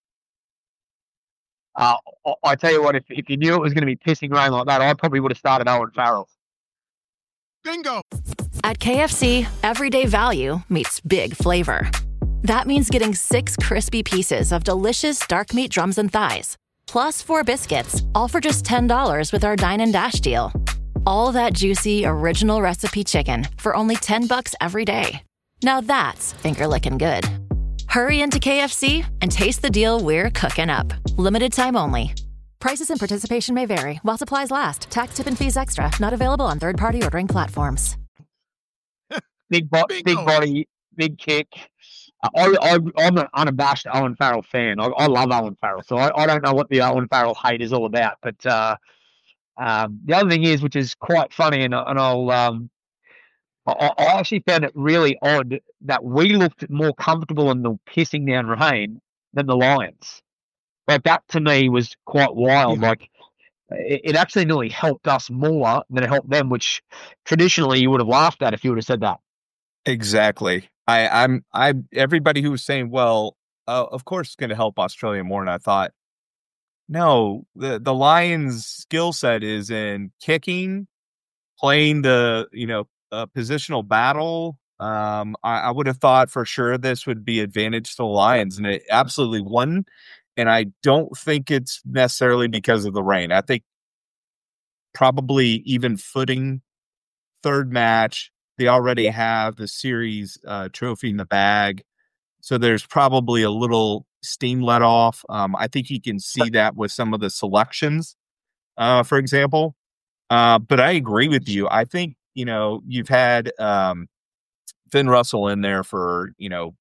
[SPEAKER 4] I tell you what, if you knew it was going to be pissing rain like that, I probably would have started Owen Farrell.
[SPEAKER 2] Bingo.
[SPEAKER 5] At KFC, everyday value meets big flavor. That means getting 6 crispy pieces of delicious dark meat drums and thighs, plus 4 biscuits, all for just $10 with our Dine and Dash deal. All that juicy, original recipe chicken for only $10 every day. Now that's finger-licking good. Hurry into KFC and taste the deal we're cooking up. Limited time only. Prices and participation may vary while supplies last. Tax, tip, and fees extra. Not available on third-party ordering platforms.
[SPEAKER 4] Big body, big kick. I'm an unabashed Owen Farrell fan. I love Owen Farrell, so I don't know what the Owen Farrell hate is all about. But the other thing is, which is quite funny, and I actually found it really odd that we looked more comfortable in the pissing down rain than the Lions. Like, that to me was quite wild. Yeah. Like, it actually nearly helped us more than it helped them, which traditionally you would have laughed at if you would have said that.
[SPEAKER 3] Exactly. I'm everybody who was saying, well, of course it's going to help Australia more. And I thought, no, the Lions' skill set is in kicking, playing the, positional battle. I would have thought for sure this would be advantage to the Lions, and it absolutely won. And I don't think it's necessarily because of the rain. I think probably even footing third match, they already have the series trophy in the bag. So there's probably a little steam let off. I think you can see that with some of the selections, for example. But I agree with you. I think, you've had Finn Russell in there for,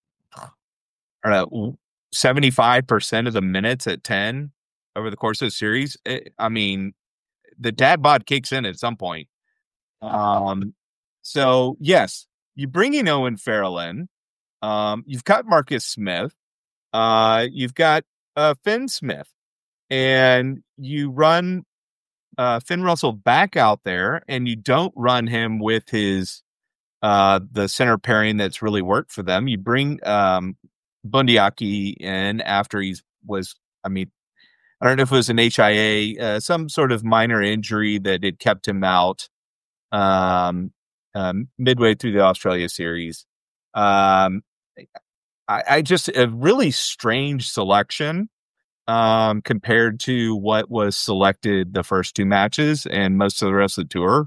[SPEAKER 3] 75% of the minutes at 10 over the course of the series. The dad bod kicks in at some point. So yes, you bring in Owen Farrell in. You've got Marcus Smith. You've got Finn Smith, and you run Finn Russell back out there, and you don't run him with his the center pairing that's really worked for them. You bring Bundyaki in after I don't know if it was an HIA, some sort of minor injury that had kept him out midway through the Australia series. I just a really strange selection compared to what was selected the first 2 matches and most of the rest of the tour.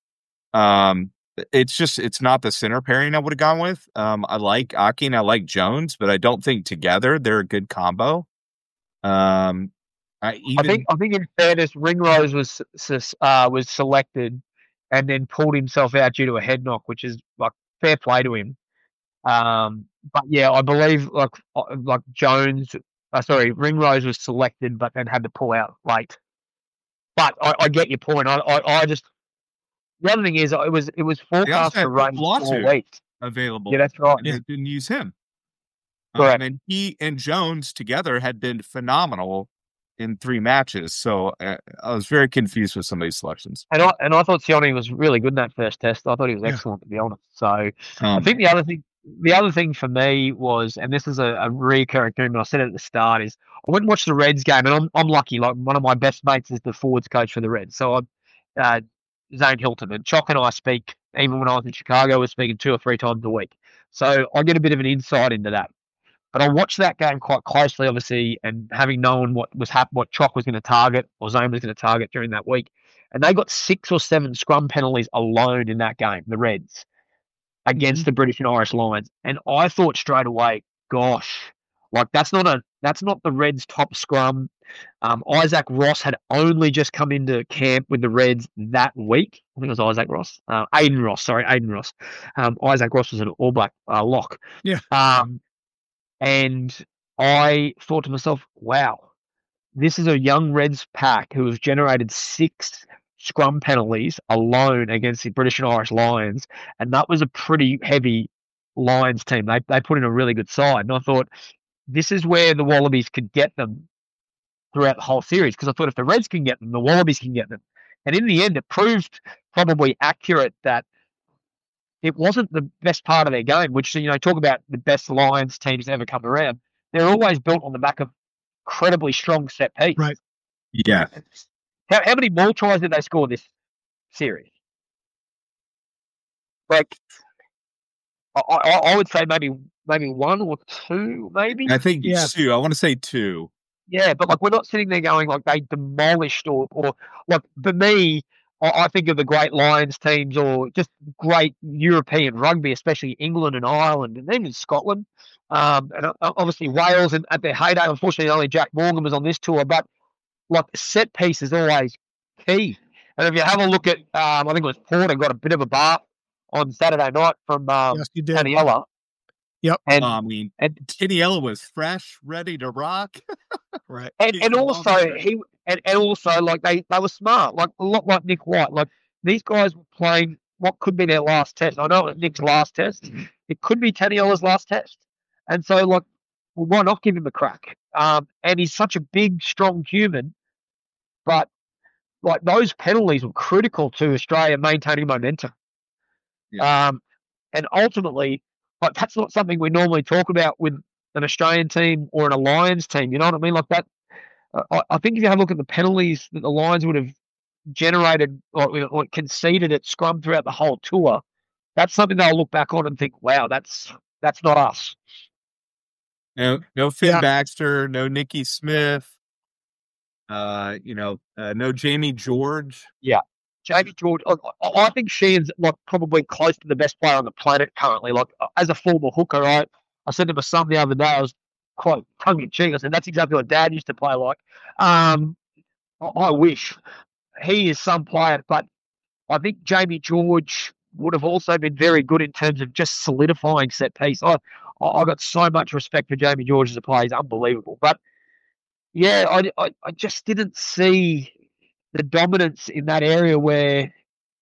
[SPEAKER 3] It's not the center pairing I would have gone with. I like Aki and I like Jones, but I don't think together they're a good combo. I think
[SPEAKER 4] in fairness, Ringrose was selected and then pulled himself out due to a head knock, which is like fair play to him. But yeah, I believe like Jones, Ringrose was selected, but then had to pull out late. But I get your point. I just. The other thing is, it was forecast to rain 4 weeks.
[SPEAKER 3] Available.
[SPEAKER 4] Yeah, that's right.
[SPEAKER 3] And they didn't use him.
[SPEAKER 4] Correct.
[SPEAKER 3] And he and Jones together had been phenomenal in 3 matches. So I was very confused with some of these selections.
[SPEAKER 4] And I thought Sione was really good in that first test. I thought he was excellent, to be honest. So I think the other thing for me was, and this is a recurring theme, and I said it at the start, is I went and watched the Reds game, and I'm lucky. Like, one of my best mates is the forwards coach for the Reds. So Zane Hilton, and Chock and I speak, even when I was in Chicago, we're speaking 2 or 3 times a week. So I get a bit of an insight into that. But I watched that game quite closely, obviously, and having known what Chock was going to target, or Zane was going to target during that week. And they got 6 or 7 scrum penalties alone in that game, the Reds, against the British and Irish Lions. And I thought straight away, gosh, like that's not the Reds' top scrum. Isaac Ross had only just come into camp with the Reds that week. I think it was Isaac Ross. Aiden Ross. Isaac Ross was an All Black lock.
[SPEAKER 2] Yeah.
[SPEAKER 4] And I thought to myself, wow, this is a young Reds pack who has generated 6 scrum penalties alone against the British and Irish Lions, and that was a pretty heavy Lions team. They put in a really good side, and I thought this is where the Wallabies could get them throughout the whole series, because I thought if the Reds can get them, the Wallabies can get them. And in the end, it proved probably accurate that it wasn't the best part of their game, which, talk about the best Lions teams ever come around. They're always built on the back of incredibly strong set piece.
[SPEAKER 2] Right.
[SPEAKER 3] Yeah.
[SPEAKER 4] How many more tries did they score this series? Like, I would say maybe 1 or 2, maybe.
[SPEAKER 3] I think 2. I want to say 2.
[SPEAKER 4] Yeah, but like we're not sitting there going like they demolished or like for me, I think of the great Lions teams or just great European rugby, especially England and Ireland and even Scotland, and obviously Wales and at their heyday. Unfortunately, only Jack Morgan was on this tour, but like set piece is always key. And if you have a look at, I think it was Porter got a bit of a bath on Saturday night from
[SPEAKER 2] Yes, you did.
[SPEAKER 4] Taniela.
[SPEAKER 2] Yep.
[SPEAKER 3] And Taniela was fresh, ready to rock.
[SPEAKER 2] Right.
[SPEAKER 4] And also also like they were smart, like a lot like Nick White. Like these guys were playing what could be their last test. I know it was Nick's last test. It could be Taniela's last test. And so like, well, why not give him a crack? And he's such a big, strong human. But like those penalties were critical to Australia maintaining momentum.
[SPEAKER 3] Yeah.
[SPEAKER 4] And ultimately, like that's not something we normally talk about with an Australian team or an Lions team. You know what I mean? Like that. I think if you have a look at the penalties that the Lions would have generated or conceded at scrum throughout the whole tour, that's something they'll look back on and think, "Wow, that's not us."
[SPEAKER 3] No Finn Baxter, no Nicky Smith, no Jamie George.
[SPEAKER 4] Yeah. Jamie George, I think Sheehan's like probably close to the best player on the planet currently. Like as a former hooker, I said to my son the other day, I was quite tongue in cheek. I said that's exactly what Dad used to play like. I wish he is some player, but I think Jamie George would have also been very good in terms of just solidifying set piece. I got so much respect for Jamie George as a player; he's unbelievable. But yeah, I just didn't see the dominance in that area where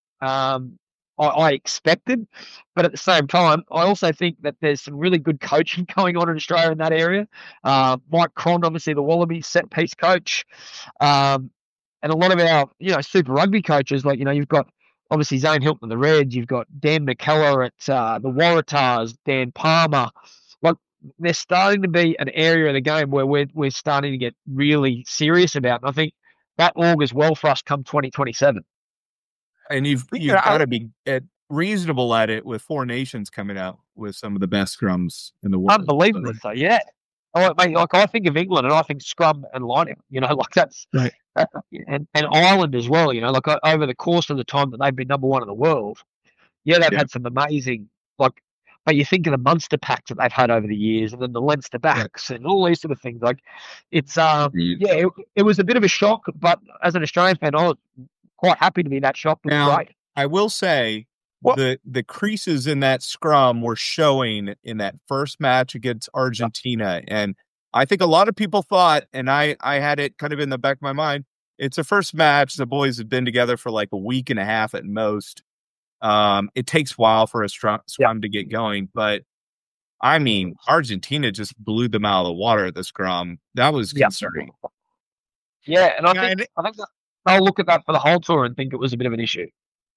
[SPEAKER 4] I expected. But at the same time, I also think that there's some really good coaching going on in Australia in that area. Mike Cron, obviously the Wallabies set piece coach, and a lot of our Super Rugby coaches. Like you've got obviously Zane Hilton of the Reds, you've got Dan McKellar at the Waratahs, Dan Palmer. Like they're starting to be an area of the game where we're starting to get really serious about. And I think that augurs well for us come 2027.
[SPEAKER 3] And you've got to be reasonable at it with 4 nations coming out with some of the best scrums in the world.
[SPEAKER 4] Unbelievable, so yeah. Oh, mate, like I think of England and I think scrum and lining. Like that's
[SPEAKER 2] right.
[SPEAKER 4] And Ireland as well. Like over the course of the time that they've been number 1 in the world, they've had some amazing like. But you think of the Munster packs that they've had over the years, and then the Leinster backs and all these sort of things. Like it's it was a bit of a shock, but as an Australian fan, I was quite happy to be that shocked.
[SPEAKER 3] Now,
[SPEAKER 4] right.
[SPEAKER 3] I will say the creases in that scrum were showing in that first match against Argentina, and I think a lot of people thought, and I had it kind of in the back of my mind, it's the first match. The boys have been together for like a week and a half at most. It takes a while for a scrum to get going, but I mean, Argentina just blew them out of the water at the scrum. That was concerning.
[SPEAKER 4] Yeah, and I think I'll look at that for the whole tour and think it was a bit of an issue.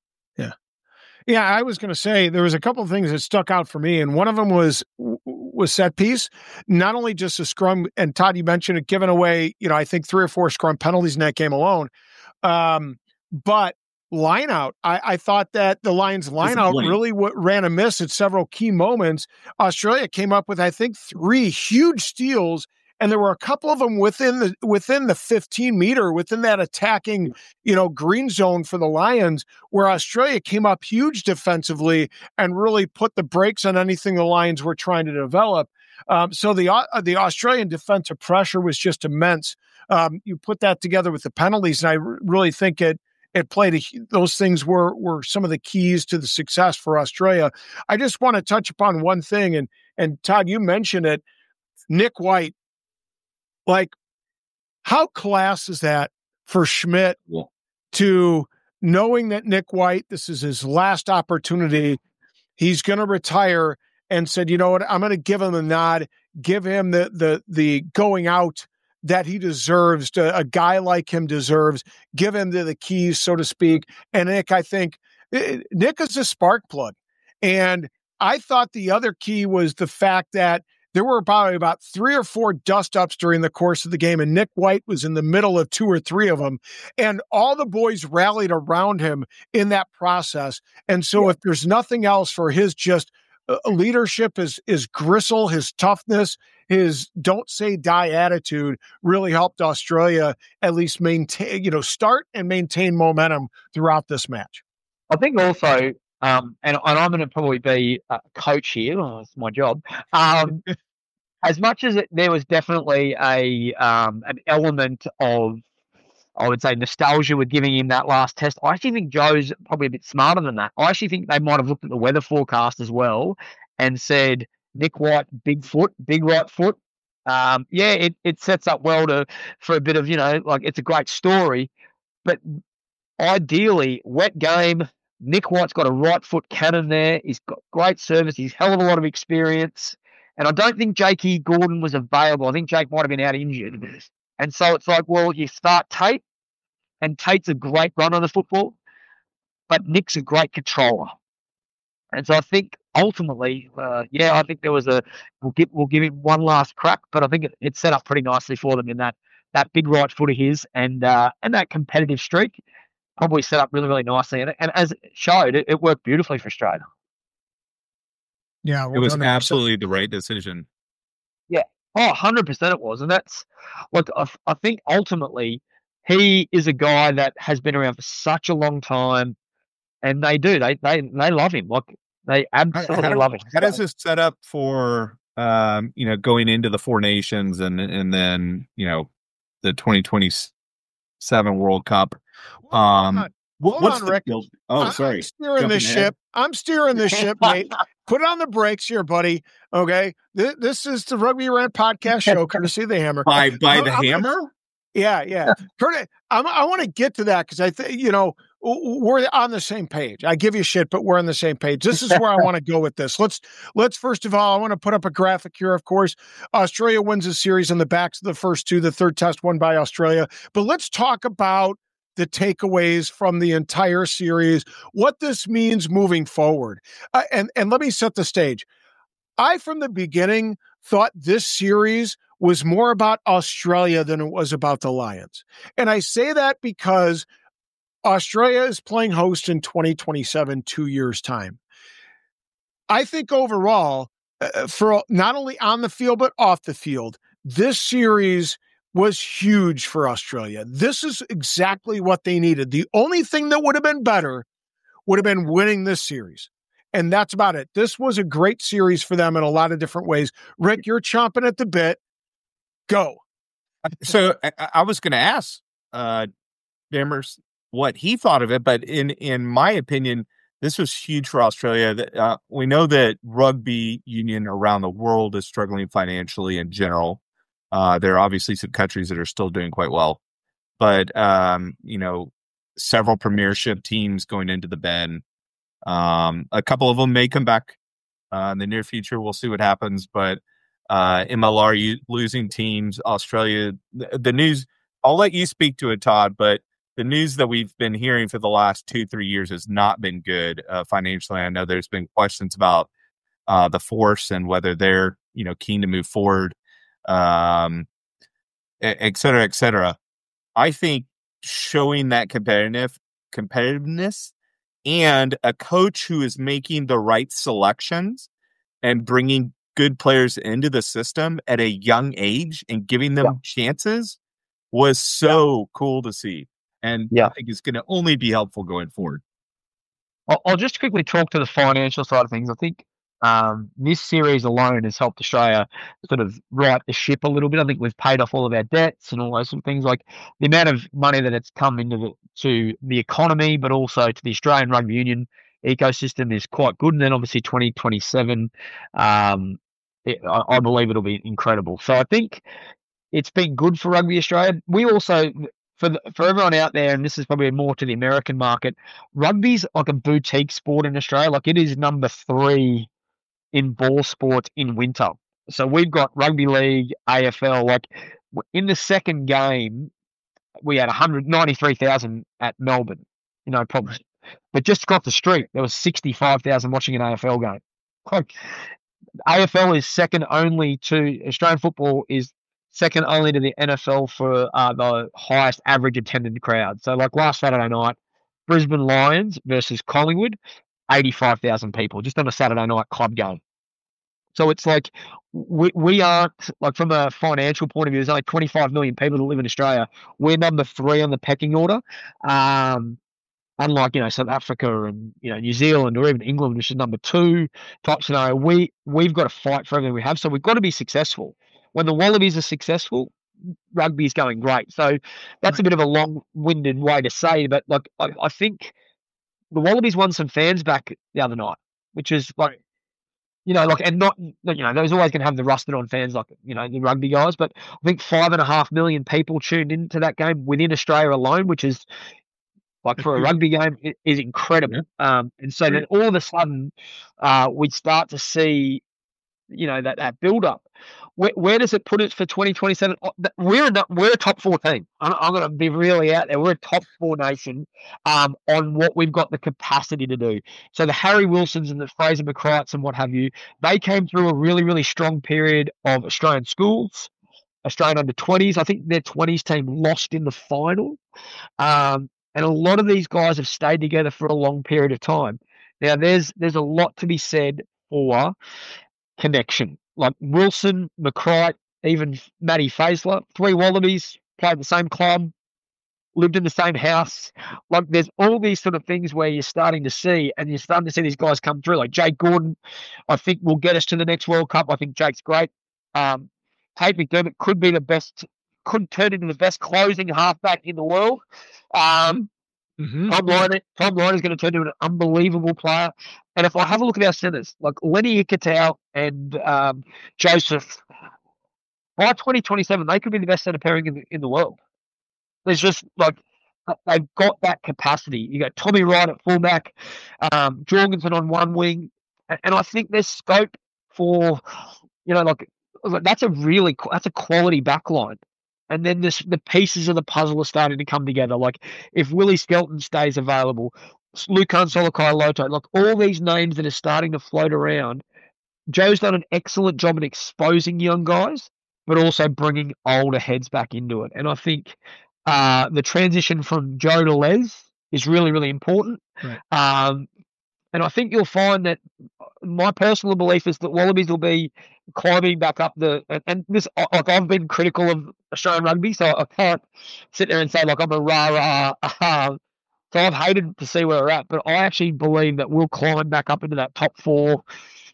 [SPEAKER 2] Yeah, I was going to say there was a couple of things that stuck out for me, and one of them was set piece. Not only just a scrum, and Todd, you mentioned it, giving away, I think 3 or 4 scrum penalties in that game alone, but line out. I thought that the Lions line out really ran amiss at several key moments. Australia came up with, I think, 3 huge steals, and there were a couple of them within the 15 meter, within that attacking, green zone for the Lions, where Australia came up huge defensively and really put the brakes on anything the Lions were trying to develop. So the Australian defensive pressure was just immense. You put that together with the penalties, and I really think it played those things were some of the keys to the success for Australia. I just want to touch upon one thing, and Todd, you mentioned it, Nick White. Like, How class is that for Schmidt
[SPEAKER 3] Yeah.
[SPEAKER 2] to knowing that Nick White, this is his last opportunity, he's going to retire, and said, you know what, I'm going to give him a nod, give him the going out that he deserves, a guy like him deserves, give him the keys, so to speak. And Nick, I think, Nick is a spark plug. And I thought the other key was the fact that there were probably about 3 or 4 dust-ups during the course of the game, and Nick White was in the middle of 2 or 3 of them, and all the boys rallied around him in that process. And so if there's nothing else for his just leadership, his gristle, his toughness, his don't say die attitude really helped Australia at least maintain, start and maintain momentum throughout this match.
[SPEAKER 4] I think also, and I'm going to probably be a coach here. It's my job. As much as there was definitely an element of, I would say, nostalgia with giving him that last test, I actually think Joe's probably a bit smarter than that. I actually think they might have looked at the weather forecast as well and said, Nick White, big foot, big right foot. It sets up well for a bit of, it's a great story. But ideally, wet game, Nick White's got a right foot cannon there. He's got great service. He's hell of a lot of experience. And I don't think Jakey Gordon was available. I think Jake might have been out injured. And so it's like, well, you start Tate, and Tate's a great runner of the football, but Nick's a great controller. And so I think ultimately, I think there was we'll give him one last crack, but I think it set up pretty nicely for them in that big right foot of his and that competitive streak. Probably set up really, really nicely. And as it showed, it worked beautifully for Australia.
[SPEAKER 2] Yeah.
[SPEAKER 3] It was absolutely the right decision.
[SPEAKER 4] Yeah. Oh, 100% it was. And that's, look, I think ultimately he is a guy that has been around for such a long time, and they love him. Like, they absolutely love him.
[SPEAKER 3] How does this set up for, going into the Four Nations and then, the 2027 World Cup? What's
[SPEAKER 2] on, Rick?
[SPEAKER 3] Sorry.
[SPEAKER 2] I'm steering the ship, mate. Put on the brakes here, buddy. Okay. This is the Rugby Rant podcast show, courtesy of the Hammer.
[SPEAKER 3] By the Hammer?
[SPEAKER 2] Yeah. Curtis, I want to get to that because I think, we're on the same page. I give you shit, but we're on the same page. This is where I want to go with this. Let's first of all, I want to put up a graphic here. Of course, Australia wins the series on the backs of the first 2, the third test won by Australia. But let's talk about the takeaways from the entire series, what this means moving forward. And let me set the stage. I, from the beginning, thought this series was more about Australia than it was about the Lions. And I say that because Australia is playing host in 2027, 2 years' time. I think overall, for not only on the field, but off the field, this series was huge for Australia. This is exactly what they needed. The only thing that would have been better would have been winning this series. And that's about it. This was a great series for them in a lot of different ways. Rick, you're chomping at the bit. Go.
[SPEAKER 3] So I was going to ask Dammers what he thought of it, but in my opinion, this was huge for Australia. We know that rugby union around the world is struggling financially in general. There are obviously some countries that are still doing quite well, but several premiership teams going into the Ben. A couple of them may come back in the near future. We'll see what happens, but MLR losing teams, Australia, the news, I'll let you speak to it, Todd, but the news that we've been hearing for the last 2-3 years has not been good financially. I know there's been questions about the Force and whether they're, keen to move forward, et cetera, et cetera. I think showing that competitiveness and a coach who is making the right selections and bringing good players into the system at a young age and giving them chances was so cool to see. And I think it's going to only be helpful going forward.
[SPEAKER 4] I'll just quickly talk to the financial side of things. I think this series alone has helped Australia sort of right the ship a little bit. I think we've paid off all of our debts and all those sort of things. Like the amount of money that it's come into the economy, but also to the Australian Rugby Union ecosystem is quite good. And then obviously 2027, I believe it'll be incredible. So I think it's been good for Rugby Australia. We also, for everyone out there, and this is probably more to the American market, rugby's like a boutique sport in Australia. Like it is number 3 in ball sports in winter. So we've got rugby league, AFL. Like in the second game, we had 193,000 at Melbourne. Probably, but just across the street there was 65,000 watching an AFL game. Like AFL is second only to Australian football is second only to the NFL for the highest average attended crowd. So like last Saturday night, Brisbane Lions versus Collingwood, 85,000 people just on a Saturday night club game. So it's like we aren't, like from a financial point of view, there's only 25 million people that live in Australia. We're number 3 on the pecking order. Unlike, South Africa and, New Zealand or even England, which is number 2 type scenario, we've got to fight for everything we have. So we've got to be successful. When the Wallabies are successful, rugby is going great. So that's a bit of a long-winded way to say, but like I think the Wallabies won some fans back the other night, which is like, and not, there's always going to have the rusted on fans like, the rugby guys, but I think 5.5 million people tuned into that game within Australia alone, which is like for a rugby game is incredible. And so then all of a sudden we'd start to see, that build up. Where does it put us for 2027? We're a top 4 team. I'm going to be really out there. We're a top 4 nation on what we've got the capacity to do. So the Harry Wilsons and the Fraser McCrights and what have you, they came through a really, really strong period of Australian schools, Australian under-20s. I think their 20s team lost in the final. And a lot of these guys have stayed together for a long period of time. Now, there's a lot to be said for connection. Like Wilson, McCright, even Matty Faisler, 3 Wallabies, played the same club, lived in the same house. Like there's all these sort of things where you're starting to see, and you're starting to see these guys come through. Like Jake Gordon, I think will get us to the next World Cup. I think Jake's great. Tate McDermott could turn into the best closing halfback in the world. Tom Lyon is going to turn into an unbelievable player. And if I have a look at our centres, like Lenny Ikitau and Joseph, by 2027, they could be the best centre pairing in the world. There's just like they've got that capacity. You got Tommy Wright at fullback, Jorgensen on one wing, and I think there's scope for, that's a quality backline. And then the pieces of the puzzle are starting to come together. Like if Willie Skelton stays available, Lukan Solokai-Loto, like all these names that are starting to float around. Joe's done an excellent job in exposing young guys, but also bringing older heads back into it. And I think the transition from Joe to Les is really, really important. Right. And I think you'll find that my personal belief is that Wallabies will be climbing back up and this, like I've been critical of Australian rugby, so I can't sit there and say like I'm a rah-rah. So I've hated to see where we're at, but I actually believe that we'll climb back up into that top 4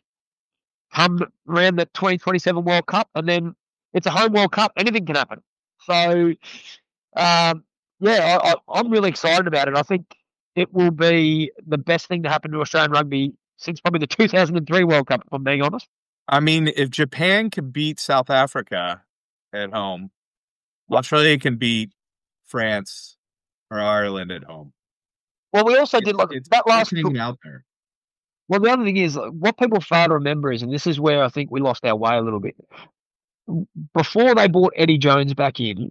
[SPEAKER 4] come around the 2027 World Cup, and then it's a home World Cup. Anything can happen. So, I'm really excited about it. I think it will be the best thing to happen to Australian rugby since probably the 2003 World Cup, if I'm being honest.
[SPEAKER 3] I mean, if Japan can beat South Africa at home, Australia can beat France or Ireland at home.
[SPEAKER 4] Well, we also did like that last
[SPEAKER 3] out there.
[SPEAKER 4] Well, the other thing is what people fail to remember is, and this is where I think we lost our way a little bit. Before they brought Eddie Jones back in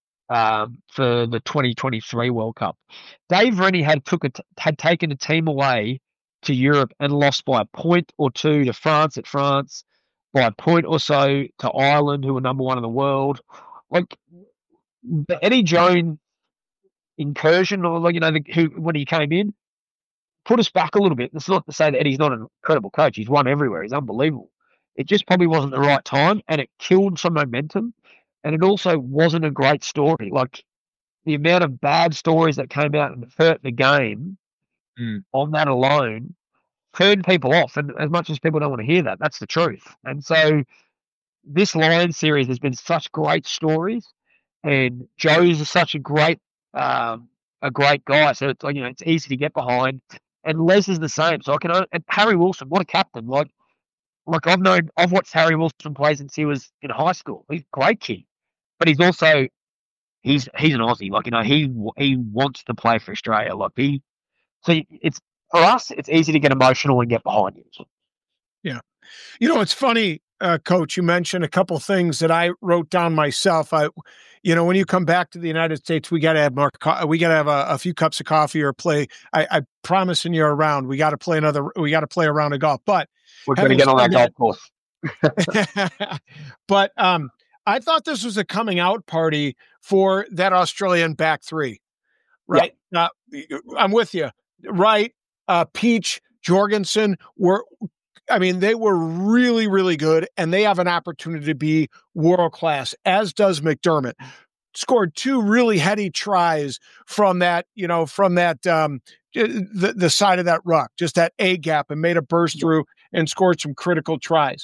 [SPEAKER 4] for the 2023 World Cup, Dave Rennie had taken a team away to Europe and lost by a point or 2 to France at France, by a point or so to Ireland, who were number 1 in the world. Like the Eddie Jones incursion, or when he came in, put us back a little bit. It's not to say that Eddie's not an incredible coach. He's won everywhere. He's unbelievable. It just probably wasn't the right time, and it killed some momentum. And it also wasn't a great story. Like the amount of bad stories that came out and hurt the game on that alone turned people off. And as much as people don't want to hear that, that's the truth. And so this Lions series has been such great stories, and Joe's such a great guy. So it's it's easy to get behind. And Les is the same. So and Harry Wilson, what a captain! Like I've watched Harry Wilson play since he was in high school. He's a great kid. but he's also he's an Aussie. Like, he wants to play for Australia. Like, it's for us, it's easy to get emotional and get behind him.
[SPEAKER 2] Yeah. It's funny, Coach, you mentioned a couple things that I wrote down myself. When you come back to the United States, we got to have more. We got to have a few cups of coffee or play. I promising you around. We got to play a round of golf. But
[SPEAKER 4] we're going to get on that golf course.
[SPEAKER 2] But I thought this was a coming out party for that Australian back three, right? Yeah. I'm with you, right? Peach, Jorgensen they were really, really good, and they have an opportunity to be world class, as does McDermott. Scored 2 really heady tries from that, the side of that ruck, just that A gap, and made a burst through and scored some critical tries.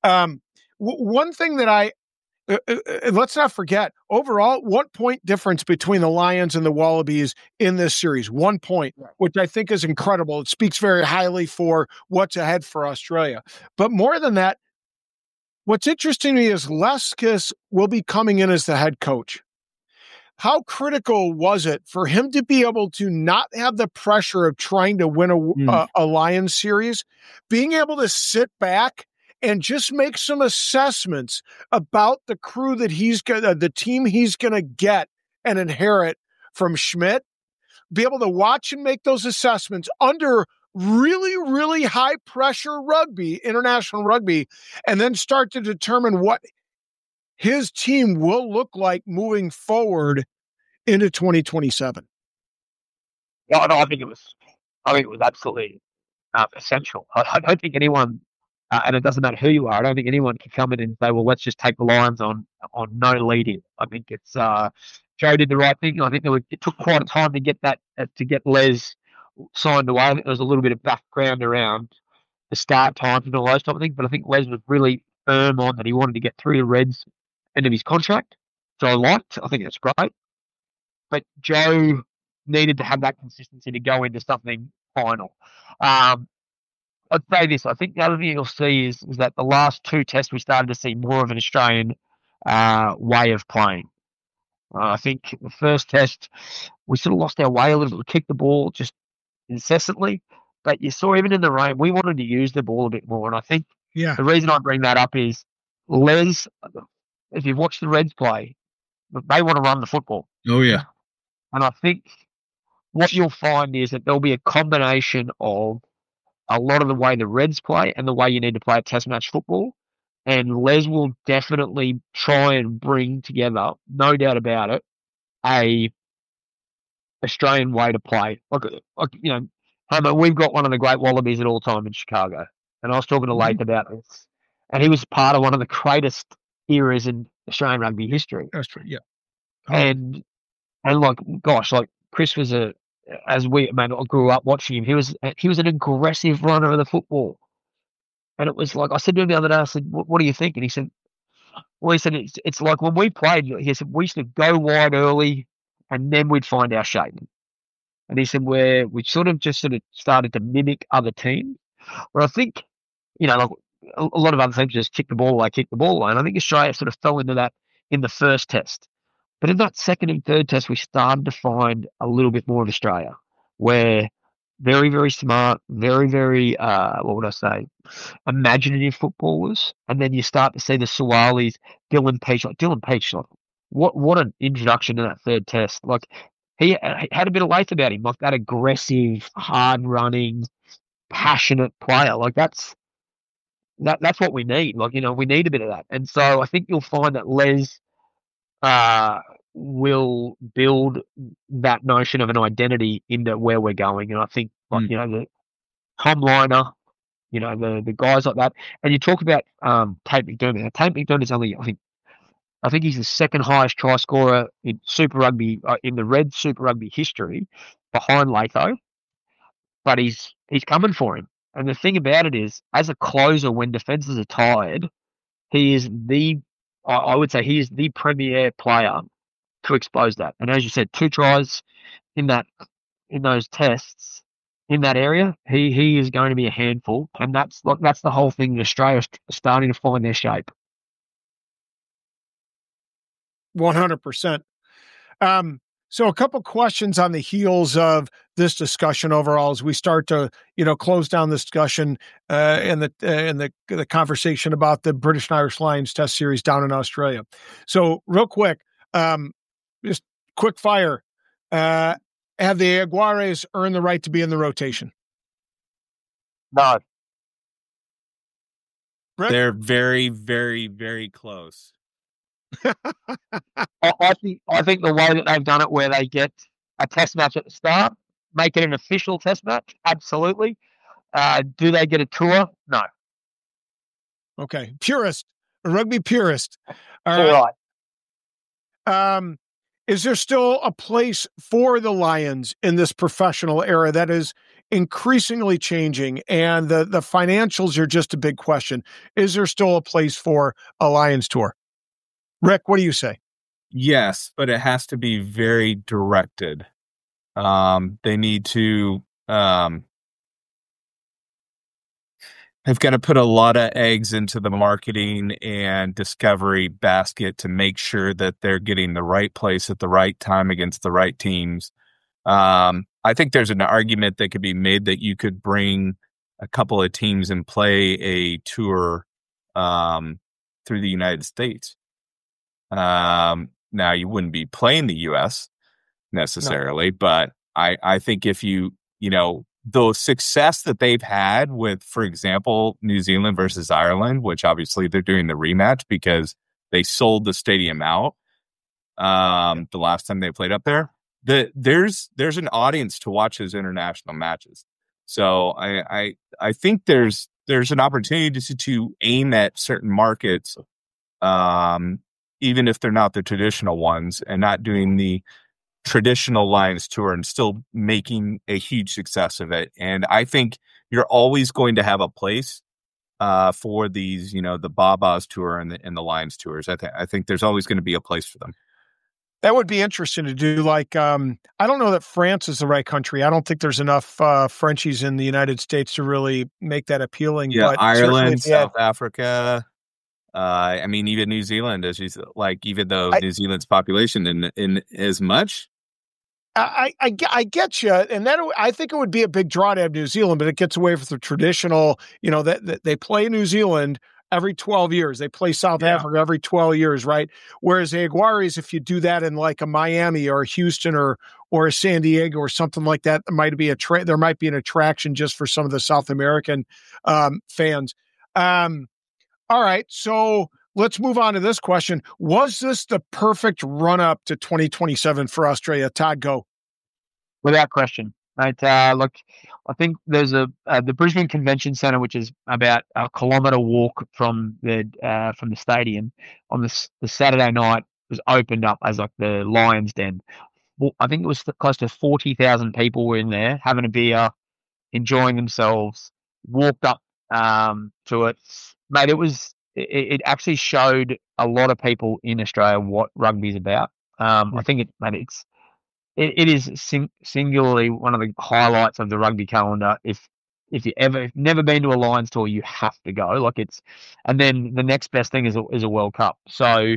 [SPEAKER 2] One thing that let's not forget, overall, 1 point difference between the Lions and the Wallabies in this series. 1 point, which I think is incredible. It speaks very highly for what's ahead for Australia. But more than that, what's interesting to me is Leskis will be coming in as the head coach. How critical was it for him to be able to not have the pressure of trying to win a Lions series, being able to sit back and just make some assessments about the crew that the team he's going to get and inherit from Schmidt, be able to watch and make those assessments under really, really high pressure rugby, international rugby, and then start to determine what his team will look like moving forward into 2027.
[SPEAKER 4] Yeah, no, I think it was absolutely essential. I don't think anyone, and it doesn't matter who you are, I don't think anyone can come in and say, well, let's just take the Lions on no leading. I think it's Joe did the right thing. I think it took quite a time to get Les signed away. I think there was a little bit of background around the start times and all those type of things, but I think Les was really firm on that he wanted to get through the Reds end of his contract, which I liked. I think that's great. But Joe needed to have that consistency to go into something final. I'd say this. I think the other thing you'll see is that the last 2 tests we started to see more of an Australian way of playing. I think the first test we sort of lost our way a little bit. We kicked the ball just incessantly, but you saw even in the rain we wanted to use the ball a bit more. And I think the reason I bring that up is Les. If you've watched the Reds play, they want to run the football.
[SPEAKER 3] Oh yeah,
[SPEAKER 4] and I think what you'll find is that there'll be a combination of a lot of the way the Reds play and the way you need to play a test match football. And Les will definitely try and bring together, no doubt about it, a Australian way to play. Homer, we've got one of the great Wallabies at all time in Chicago. And I was talking to Lath about this. And he was part of one of the greatest eras in Australian rugby history.
[SPEAKER 2] That's true, yeah.
[SPEAKER 4] And Chris was I grew up watching him. He was an aggressive runner of the football, and it was like I said to him the other day. I said, "What do you think?" And he said, it's like when we played. He said we used to go wide early, and then we'd find our shape." And he said we sort of started to mimic other teams. Where I think, a lot of other teams just kick the ball away, and I think Australia sort of fell into that in the first test. But in that second and third test, we started to find a little bit more of Australia, where very, very smart, very, very, imaginative footballers. And then you start to see the Suwalis, Dylan Peach. What an introduction to that third test. Like, he had a bit of Lath about him, like that aggressive, hard-running, passionate player. Like, that's what we need. Like, we need a bit of that. And so I think you'll find that Les will build that notion of an identity into where we're going. And I think, the Tom Liner, the guys like that. And you talk about Tate McDermott. Now, Tate McDermott is only, I think he's the second highest try scorer in Super Rugby, in the Red Super Rugby history, behind Latho. But he's coming for him. And the thing about it is, as a closer, when defenses are tired, he is I would say he is the premier player to expose that. And as you said, 2 tries in those tests in that area, he is going to be a handful. And that's the whole thing. Australia's starting to find their shape.
[SPEAKER 2] 100%. So a couple questions on the heels of this discussion overall as we start to, close down this discussion and the conversation about the British and Irish Lions Test Series down in Australia. So real quick, just quick fire. Have the Jaguares earned the right to be in the rotation?
[SPEAKER 4] No.
[SPEAKER 2] Rick?
[SPEAKER 3] They're very, very, very close.
[SPEAKER 4] I think the way that they've done it, where they get a test match at the start, make it an official test match, absolutely. Do they get a tour? No.
[SPEAKER 2] Okay, a rugby purist. All right. Is there still a place for the Lions in this professional era that is increasingly changing, and the financials are just a big question? Is there still a place for a Lions tour? Rick, what do you say?
[SPEAKER 3] Yes, but it has to be very directed. They need to, they've got to put a lot of eggs into the marketing and discovery basket to make sure that they're getting the right place at the right time against the right teams. I think there's an argument that could be made that you could bring a couple of teams and play a tour through the United States. Now you wouldn't be playing the U.S. necessarily, but I think if the success that they've had with, for example, New Zealand versus Ireland, which obviously they're doing the rematch because they sold the stadium out the last time they played up there. There's an audience to watch those international matches. So I think there's an opportunity to aim at certain markets, even if they're not the traditional ones, and not doing the traditional Lions tour and still making a huge success of it. And I think you're always going to have a place for these, the Babas tour and the Lions tours. I think there's always going to be a place for them.
[SPEAKER 2] That would be interesting to do. Like, I don't know that France is the right country. I don't think there's enough Frenchies in the United States to really make that appealing.
[SPEAKER 3] Yeah,
[SPEAKER 2] but
[SPEAKER 3] Ireland, South Africa. Even New Zealand, even though New Zealand's population in as much.
[SPEAKER 2] I get you, and that I think it would be a big draw to have New Zealand, but it gets away from the traditional. That they play New Zealand every 12 years. They play South Africa every 12 years, right? Whereas the Jaguares, if you do that in like a Miami or a Houston or a San Diego or something like that, there might be an attraction just for some of the South American fans. All right, so let's move on to this question. Was this the perfect run-up to 2027 for Australia? Todd, go.
[SPEAKER 4] Without question. Right. Look, I think there's the Brisbane Convention Centre, which is about a kilometre walk from the stadium. On the Saturday night, was opened up as like the Lions Den. Well, I think it was close to 40,000 people were in there having a beer, enjoying themselves. Walked up to it, mate. It actually showed a lot of people in Australia what rugby's about. I think it is singularly one of the highlights of the rugby calendar. If you never been to a Lions tour, you have to go. And then the next best thing is a World Cup. So,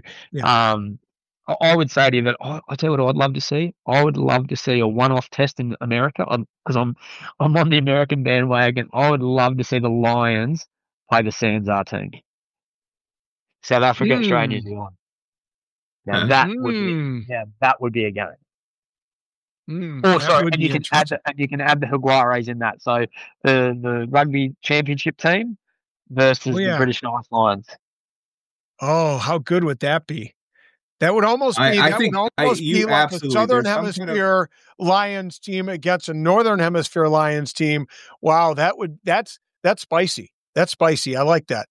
[SPEAKER 4] I would say to you that I tell you what I'd love to see. I would love to see a one-off test in America because I'm on the American bandwagon. I would love to see the Lions play the Sanzar team. South Africa, Australia, New Zealand. Now that would be a game. And you can add the Jaguares in that. So the rugby championship team versus the British and Irish Lions.
[SPEAKER 2] Oh, how good would that be? That would almost be like a Southern Hemisphere Lions team against a Northern Hemisphere Lions team. Wow, that's spicy. That's spicy. I like that.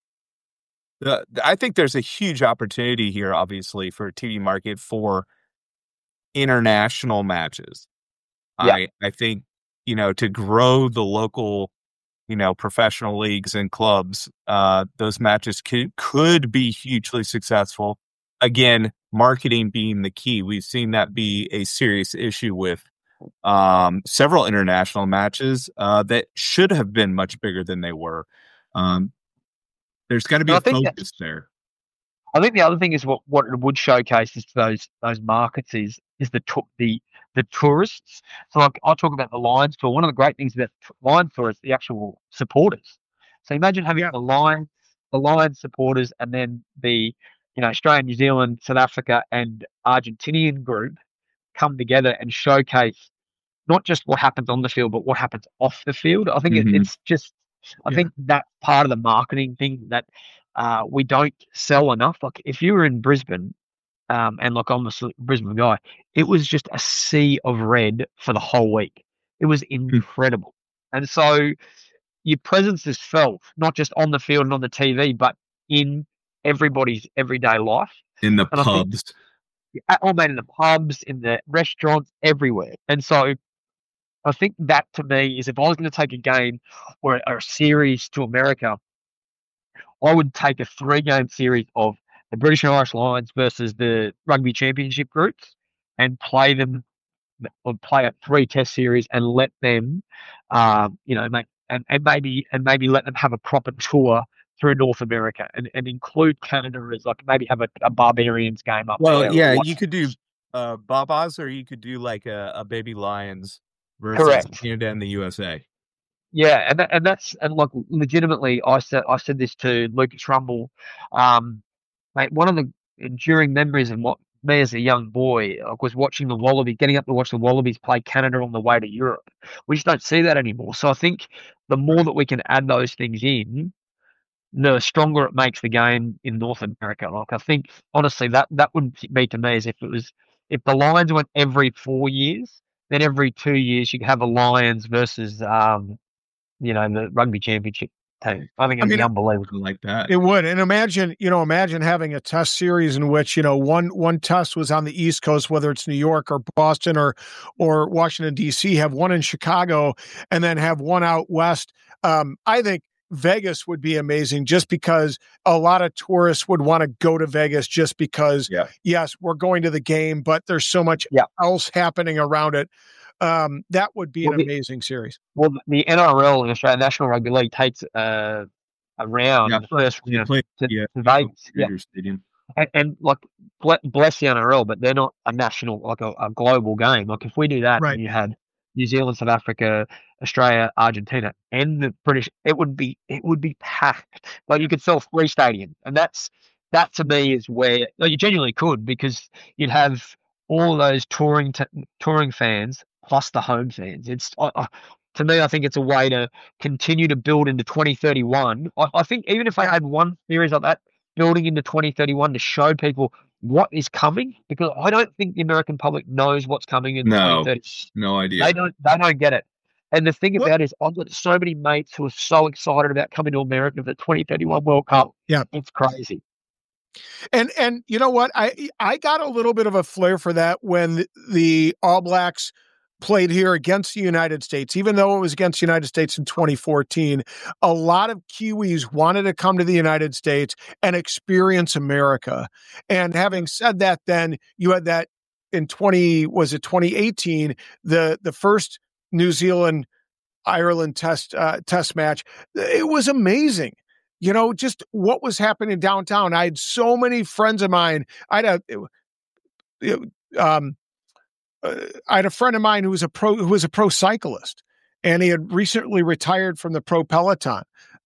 [SPEAKER 3] I think there's a huge opportunity here, obviously, for TV market for international matches. I think, to grow the local, professional leagues and clubs, those matches could be hugely successful. Again, marketing being the key. We've seen that be a serious issue with several international matches that should have been much bigger than they were. There's got to be a focus there.
[SPEAKER 4] I think the other thing is what it would showcase is to those markets is the tourists. So like I talk about the Lions tour. One of the great things about Lions tour is the actual supporters. So imagine having
[SPEAKER 2] Yeah.
[SPEAKER 4] the Lions supporters, and then the Australia, New Zealand, South Africa, and Argentinian group come together and showcase not just what happens on the field, but what happens off the field. I think it's just, I
[SPEAKER 2] Yeah.
[SPEAKER 4] think that part of the marketing thing that we don't sell enough. Like if you were in Brisbane, and look, I'm a Brisbane guy, it was just a sea of red for the whole week. It was incredible. And so your presence is felt not just on the field and on the TV, but in everybody's everyday life.
[SPEAKER 3] In the
[SPEAKER 4] And I think,
[SPEAKER 3] pubs.
[SPEAKER 4] all made in the pubs, in the restaurants, everywhere. And so I think that to me is, if I was going to take a game or a series to America, I would take a 3-game series of the British and Irish Lions versus the Rugby Championship groups and play them, or play a 3-test series and let them, make and maybe let them have a proper tour through North America and include Canada as like maybe have a Barbarians game up there.
[SPEAKER 3] Well, yeah,
[SPEAKER 4] or
[SPEAKER 3] you could do Babas, or you could do like a Baby Lions versus
[SPEAKER 4] Correct.
[SPEAKER 3] Canada and the USA.
[SPEAKER 4] Yeah, and that's like legitimately, I said this to Lucas Rumble, mate. One of the enduring memories of what me as a young boy was watching the Wallabies, getting up to watch the Wallabies play Canada on the way to Europe. We just don't see that anymore. So I think the more that we can add those things in, the stronger it makes the game in North America. Like I think honestly that would be to me as if the Lions went every 4 years, then every 2 years you could have a Lions versus the Rugby Championship team. I think it'd be unbelievable.
[SPEAKER 3] Like that.
[SPEAKER 2] It would. And imagine having a test series in which, one test was on the East Coast, whether it's New York or Boston or Washington, D.C., have one in Chicago and then have one out west. I think Vegas would be amazing just because a lot of tourists would want to go to Vegas just because, yes, we're going to the game, but there's so much else happening around it. That would be an amazing series.
[SPEAKER 4] Well, the NRL, the Australian National Rugby League, takes a round first to Vegas.
[SPEAKER 3] Stadium.
[SPEAKER 4] And like, bless the NRL, but they're not a national, like a global game. Like if we do that, and you had New Zealand, South Africa, Australia, Argentina, and the British, it would be packed. Like you could sell 3 stadiums, and that to me is where you genuinely could, because you'd have all of those touring fans plus the home fans. It's to me, I think it's a way to continue to build into 2031. I think even if I had one series like that building into 2031 to show people what is coming, because I don't think the American public knows what's coming in 2030.
[SPEAKER 3] No idea.
[SPEAKER 4] They don't get it. And the thing about it is, I've got so many mates who are so excited about coming to America for the 2031 World Cup.
[SPEAKER 2] Yeah,
[SPEAKER 4] it's crazy.
[SPEAKER 2] And you know what? I got a little bit of a flair for that when the All Blacks played here against the United States. Even though it was against the United States in 2014, a lot of Kiwis wanted to come to the United States and experience America. And having said that, then you had that in 2018, the first New Zealand Ireland test match. It was amazing. Just what was happening downtown. I had so many friends of mine. I had a friend of mine who was a pro cyclist, and he had recently retired from the pro peloton.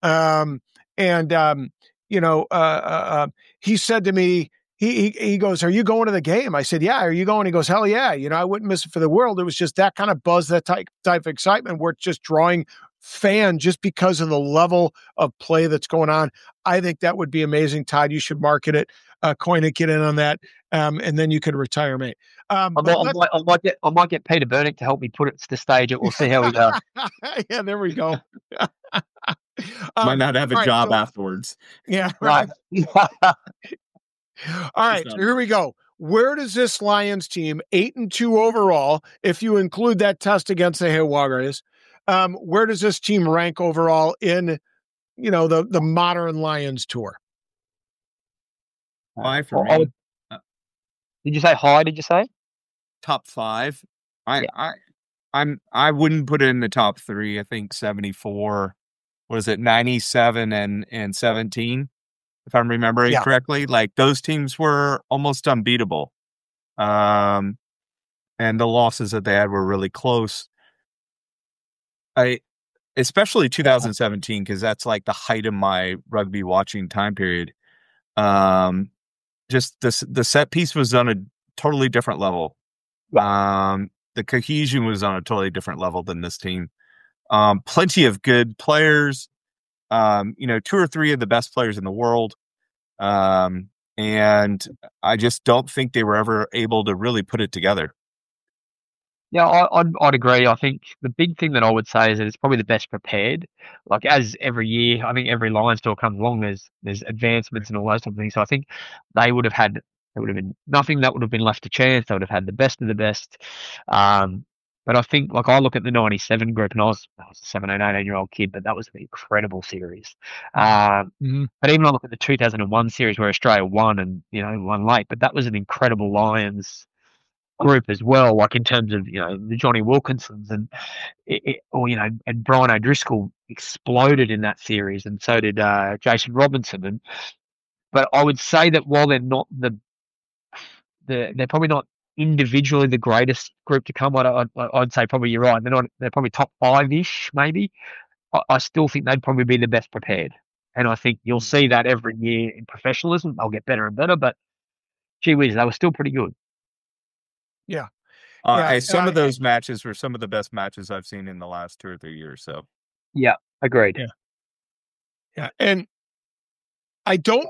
[SPEAKER 2] He said to me, he goes, "Are you going to the game?" I said, "Yeah." "Are you going?" He goes, "Hell yeah. I wouldn't miss it for the world." It was just that kind of buzz, that type of excitement where it's just drawing fan just because of the level of play that's going on. I think that would be amazing. Todd, you should market it, coin it, get in on that. And then you could retire, mate. I
[SPEAKER 4] might get Peter Burnick to help me put it to the stage. We'll see how we go.
[SPEAKER 2] Yeah, there we go.
[SPEAKER 3] Might not have a job afterwards.
[SPEAKER 2] Yeah, right. All right, so here we go. Where does this Lions team, 8-2 overall, if you include that test against the Jaguares, where does this team rank overall in, the modern Lions tour?
[SPEAKER 3] 5 for me.
[SPEAKER 4] Did you say high? Did you say
[SPEAKER 3] top 5? I wouldn't put it in the top 3. I think 74. What is it? 97 and 17. if I'm remembering correctly. Like those teams were almost unbeatable. And the losses that they had were really close. Especially 2017, because that's like the height of my rugby watching time period. Just the set piece was on a totally different level. The cohesion was on a totally different level than this team. Plenty of good players. 2 or 3 of the best players in the world. And I just don't think they were ever able to really put it together.
[SPEAKER 4] Yeah, I'd agree. I think the big thing that I would say is that it's probably the best prepared. Like as every year, I think every Lions tour comes along, there's advancements and all those type of things. So I think there would have been nothing that would have been left to chance. They would have had the best of the best. But I think, like, I look at the 97 group, and I was a 17, 18-year-old kid, but that was an incredible series. But even I look at the 2001 series where Australia won and, won late, but that was an incredible Lions group as well, like in terms of, the Johnny Wilkinsons and Brian O'Driscoll exploded in that series, and so did Jason Robinson. But I would say that while they're not they're probably not individually the greatest group to come. I'd say probably you're right. They're probably top 5-ish, maybe. I still think they'd probably be the best prepared. And I think you'll see that every year in professionalism. They'll get better and better, but gee whiz, they were still pretty good.
[SPEAKER 2] Yeah.
[SPEAKER 3] Some of those matches were some of the best matches I've seen in the last 2 or 3 years. So,
[SPEAKER 4] yeah, agreed.
[SPEAKER 2] Yeah. And I don't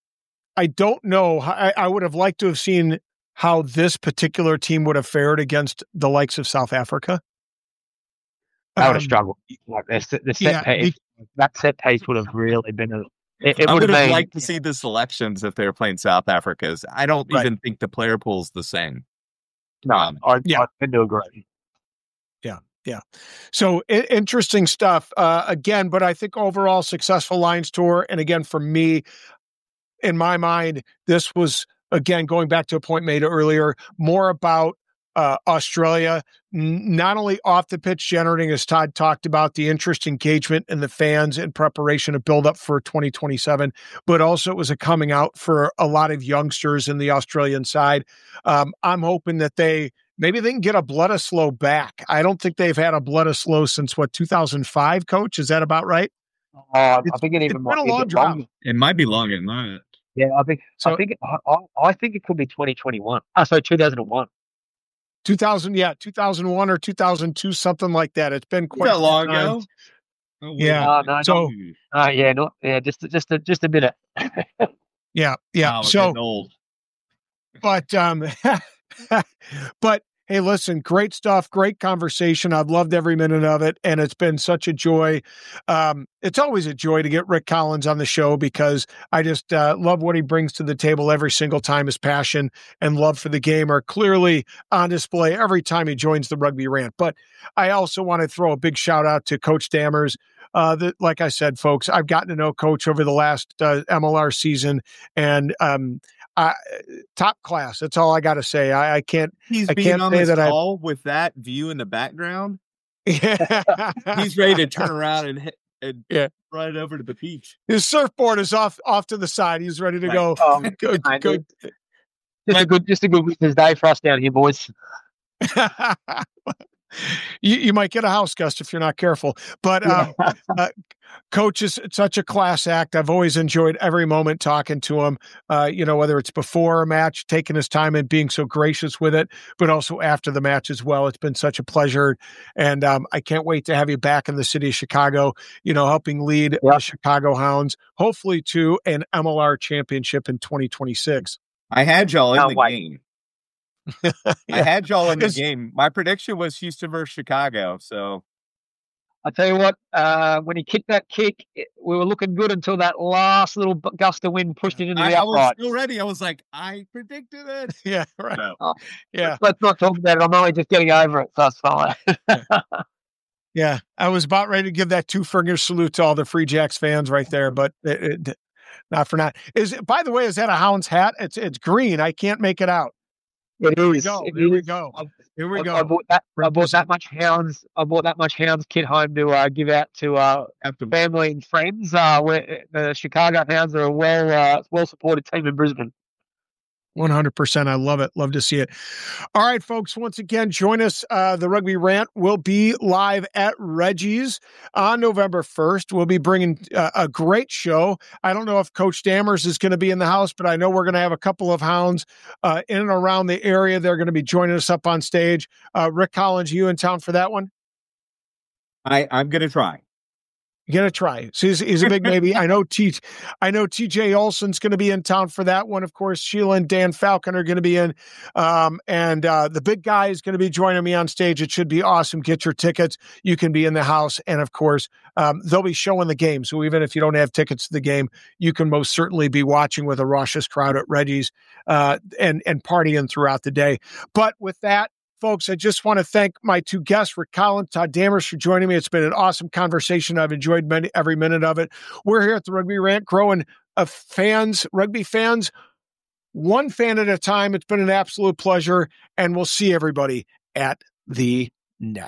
[SPEAKER 2] know. I would have liked to have seen how this particular team would have fared against the likes of South Africa.
[SPEAKER 4] I would have struggled. Like the set piece, that set piece would have really been
[SPEAKER 3] I would have liked to see the selections if they were playing South Africa's. I don't even think the player pool's the same.
[SPEAKER 4] No, I tend to agree.
[SPEAKER 2] Yeah. So interesting stuff again, but I think overall successful Lions tour. And again, for me, in my mind, this was, again, going back to a point made earlier, more about Australia, not only off the pitch generating, as Todd talked about, the interest, engagement, and the fans in preparation of build up for 2027, but also it was a coming out for a lot of youngsters in the Australian side. I'm hoping that maybe they can get a Bledisloe back. I don't think they've had a Bledisloe since 2005, Coach? Is that about right?
[SPEAKER 4] I think it even might be longer.
[SPEAKER 3] It might be longer than that.
[SPEAKER 4] Yeah, I think it could be 2021. Sorry, 2001.
[SPEAKER 2] 2001 or 2002, something like that. It's been quite
[SPEAKER 3] long ago.
[SPEAKER 4] Just a bit of.
[SPEAKER 2] Yeah.
[SPEAKER 3] Wow,
[SPEAKER 2] so
[SPEAKER 3] old.
[SPEAKER 2] But hey, listen, great stuff, great conversation. I've loved every minute of it, and it's been such a joy. It's always a joy to get Rick Collins on the show because I just love what he brings to the table every single time. His passion and love for the game are clearly on display every time he joins the Rugby Rant. But I also want to throw a big shout out to Coach Dammers. Like I said, folks, I've gotten to know Coach over the last MLR season, and top class. That's all I got to say. I can't.
[SPEAKER 3] He's
[SPEAKER 2] I
[SPEAKER 3] being
[SPEAKER 2] can't
[SPEAKER 3] on
[SPEAKER 2] say
[SPEAKER 3] this
[SPEAKER 2] that
[SPEAKER 3] call with that view in the background.
[SPEAKER 2] Yeah.
[SPEAKER 3] He's ready to turn around and run over to the beach.
[SPEAKER 2] His surfboard is off to the side. He's ready to go. Good.
[SPEAKER 4] Just a good winter's day for us down here, boys.
[SPEAKER 2] You might get a house gust if you're not careful. But Coach is such a class act. I've always enjoyed every moment talking to him, whether it's before a match, taking his time and being so gracious with it, but also after the match as well. It's been such a pleasure. And I can't wait to have you back in the city of Chicago, helping lead the Chicago Hounds, hopefully to an MLR championship in 2026.
[SPEAKER 3] I had y'all in the game. I had y'all in the game. My prediction was Houston versus Chicago. So
[SPEAKER 4] I tell you what, when he kicked that kick, we were looking good until that last little gust of wind pushed it into the upright.
[SPEAKER 3] I was still ready. I was like, I predicted it.
[SPEAKER 2] Yeah, right.
[SPEAKER 4] So, let's not talk about it. I'm only just getting over it, so it's fine.
[SPEAKER 2] Yeah, I was about ready to give that 2-finger salute to all the Free Jacks fans right there, but not for now. By the way, is that a Hounds hat? It's green. I can't make it out.
[SPEAKER 4] It is.
[SPEAKER 2] There we go. Here we go.
[SPEAKER 4] I bought that much hounds. I bought that much hounds kit home to give out to family and friends. Where the Chicago Hounds are a well supported team in Brisbane.
[SPEAKER 2] 100%. I love it. Love to see it. All right, folks. Once again, join us. The Rugby Rant will be live at Reggie's on November 1st. We'll be bringing a great show. I don't know if Coach Dammers is going to be in the house, but I know we're going to have a couple of hounds in and around the area. They're going to be joining us up on stage. Rick Collins, you in town for that one?
[SPEAKER 6] I'm going to try.
[SPEAKER 2] You're going to try. So he's a big maybe. I know TJ Olson's going to be in town for that one. Of course, Sheila and Dan Falcon are going to be in. And the big guy is going to be joining me on stage. It should be awesome. Get your tickets. You can be in the house. And of course, they'll be showing the game. So even if you don't have tickets to the game, you can most certainly be watching with a raucous crowd at Reggie's and partying throughout the day. But with that, folks, I just want to thank my two guests, Rick Collins, Todd Dammers, for joining me. It's been an awesome conversation. I've enjoyed every minute of it. We're here at the Rugby Rant, growing rugby fans, one fan at a time. It's been an absolute pleasure, and we'll see everybody at the net.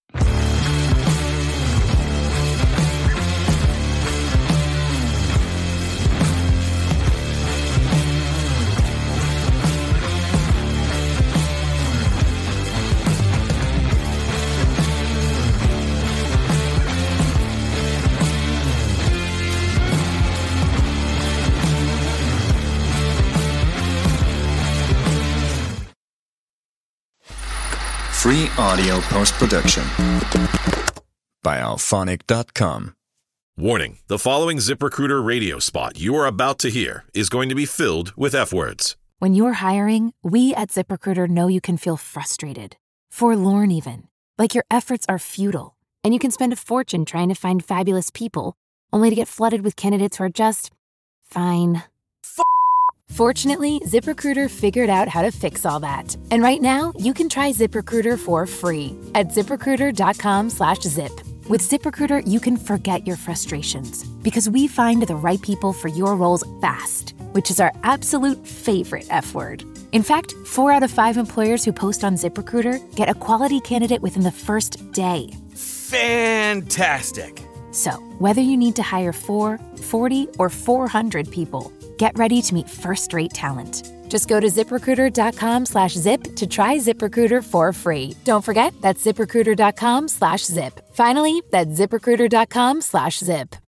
[SPEAKER 1] Free audio post-production by Alphonic.com.
[SPEAKER 7] Warning, the following ZipRecruiter radio spot you are about to hear is going to be filled with F-words.
[SPEAKER 8] When you're hiring, we at ZipRecruiter know you can feel frustrated, forlorn even, like your efforts are futile, and you can spend a fortune trying to find fabulous people, only to get flooded with candidates who are just fine. Fortunately, ZipRecruiter figured out how to fix all that. And right now, you can try ZipRecruiter for free at ZipRecruiter.com/zip. With ZipRecruiter, you can forget your frustrations because we find the right people for your roles fast, which is our absolute favorite F word. In fact, 4 out of 5 employers who post on ZipRecruiter get a quality candidate within the first day.
[SPEAKER 9] Fantastic.
[SPEAKER 8] So, whether you need to hire 4, 40, or 400 people, get ready to meet first-rate talent. Just go to ZipRecruiter.com/zip to try ZipRecruiter for free. Don't forget, that's ZipRecruiter.com/zip. Finally, that's ZipRecruiter.com/zip.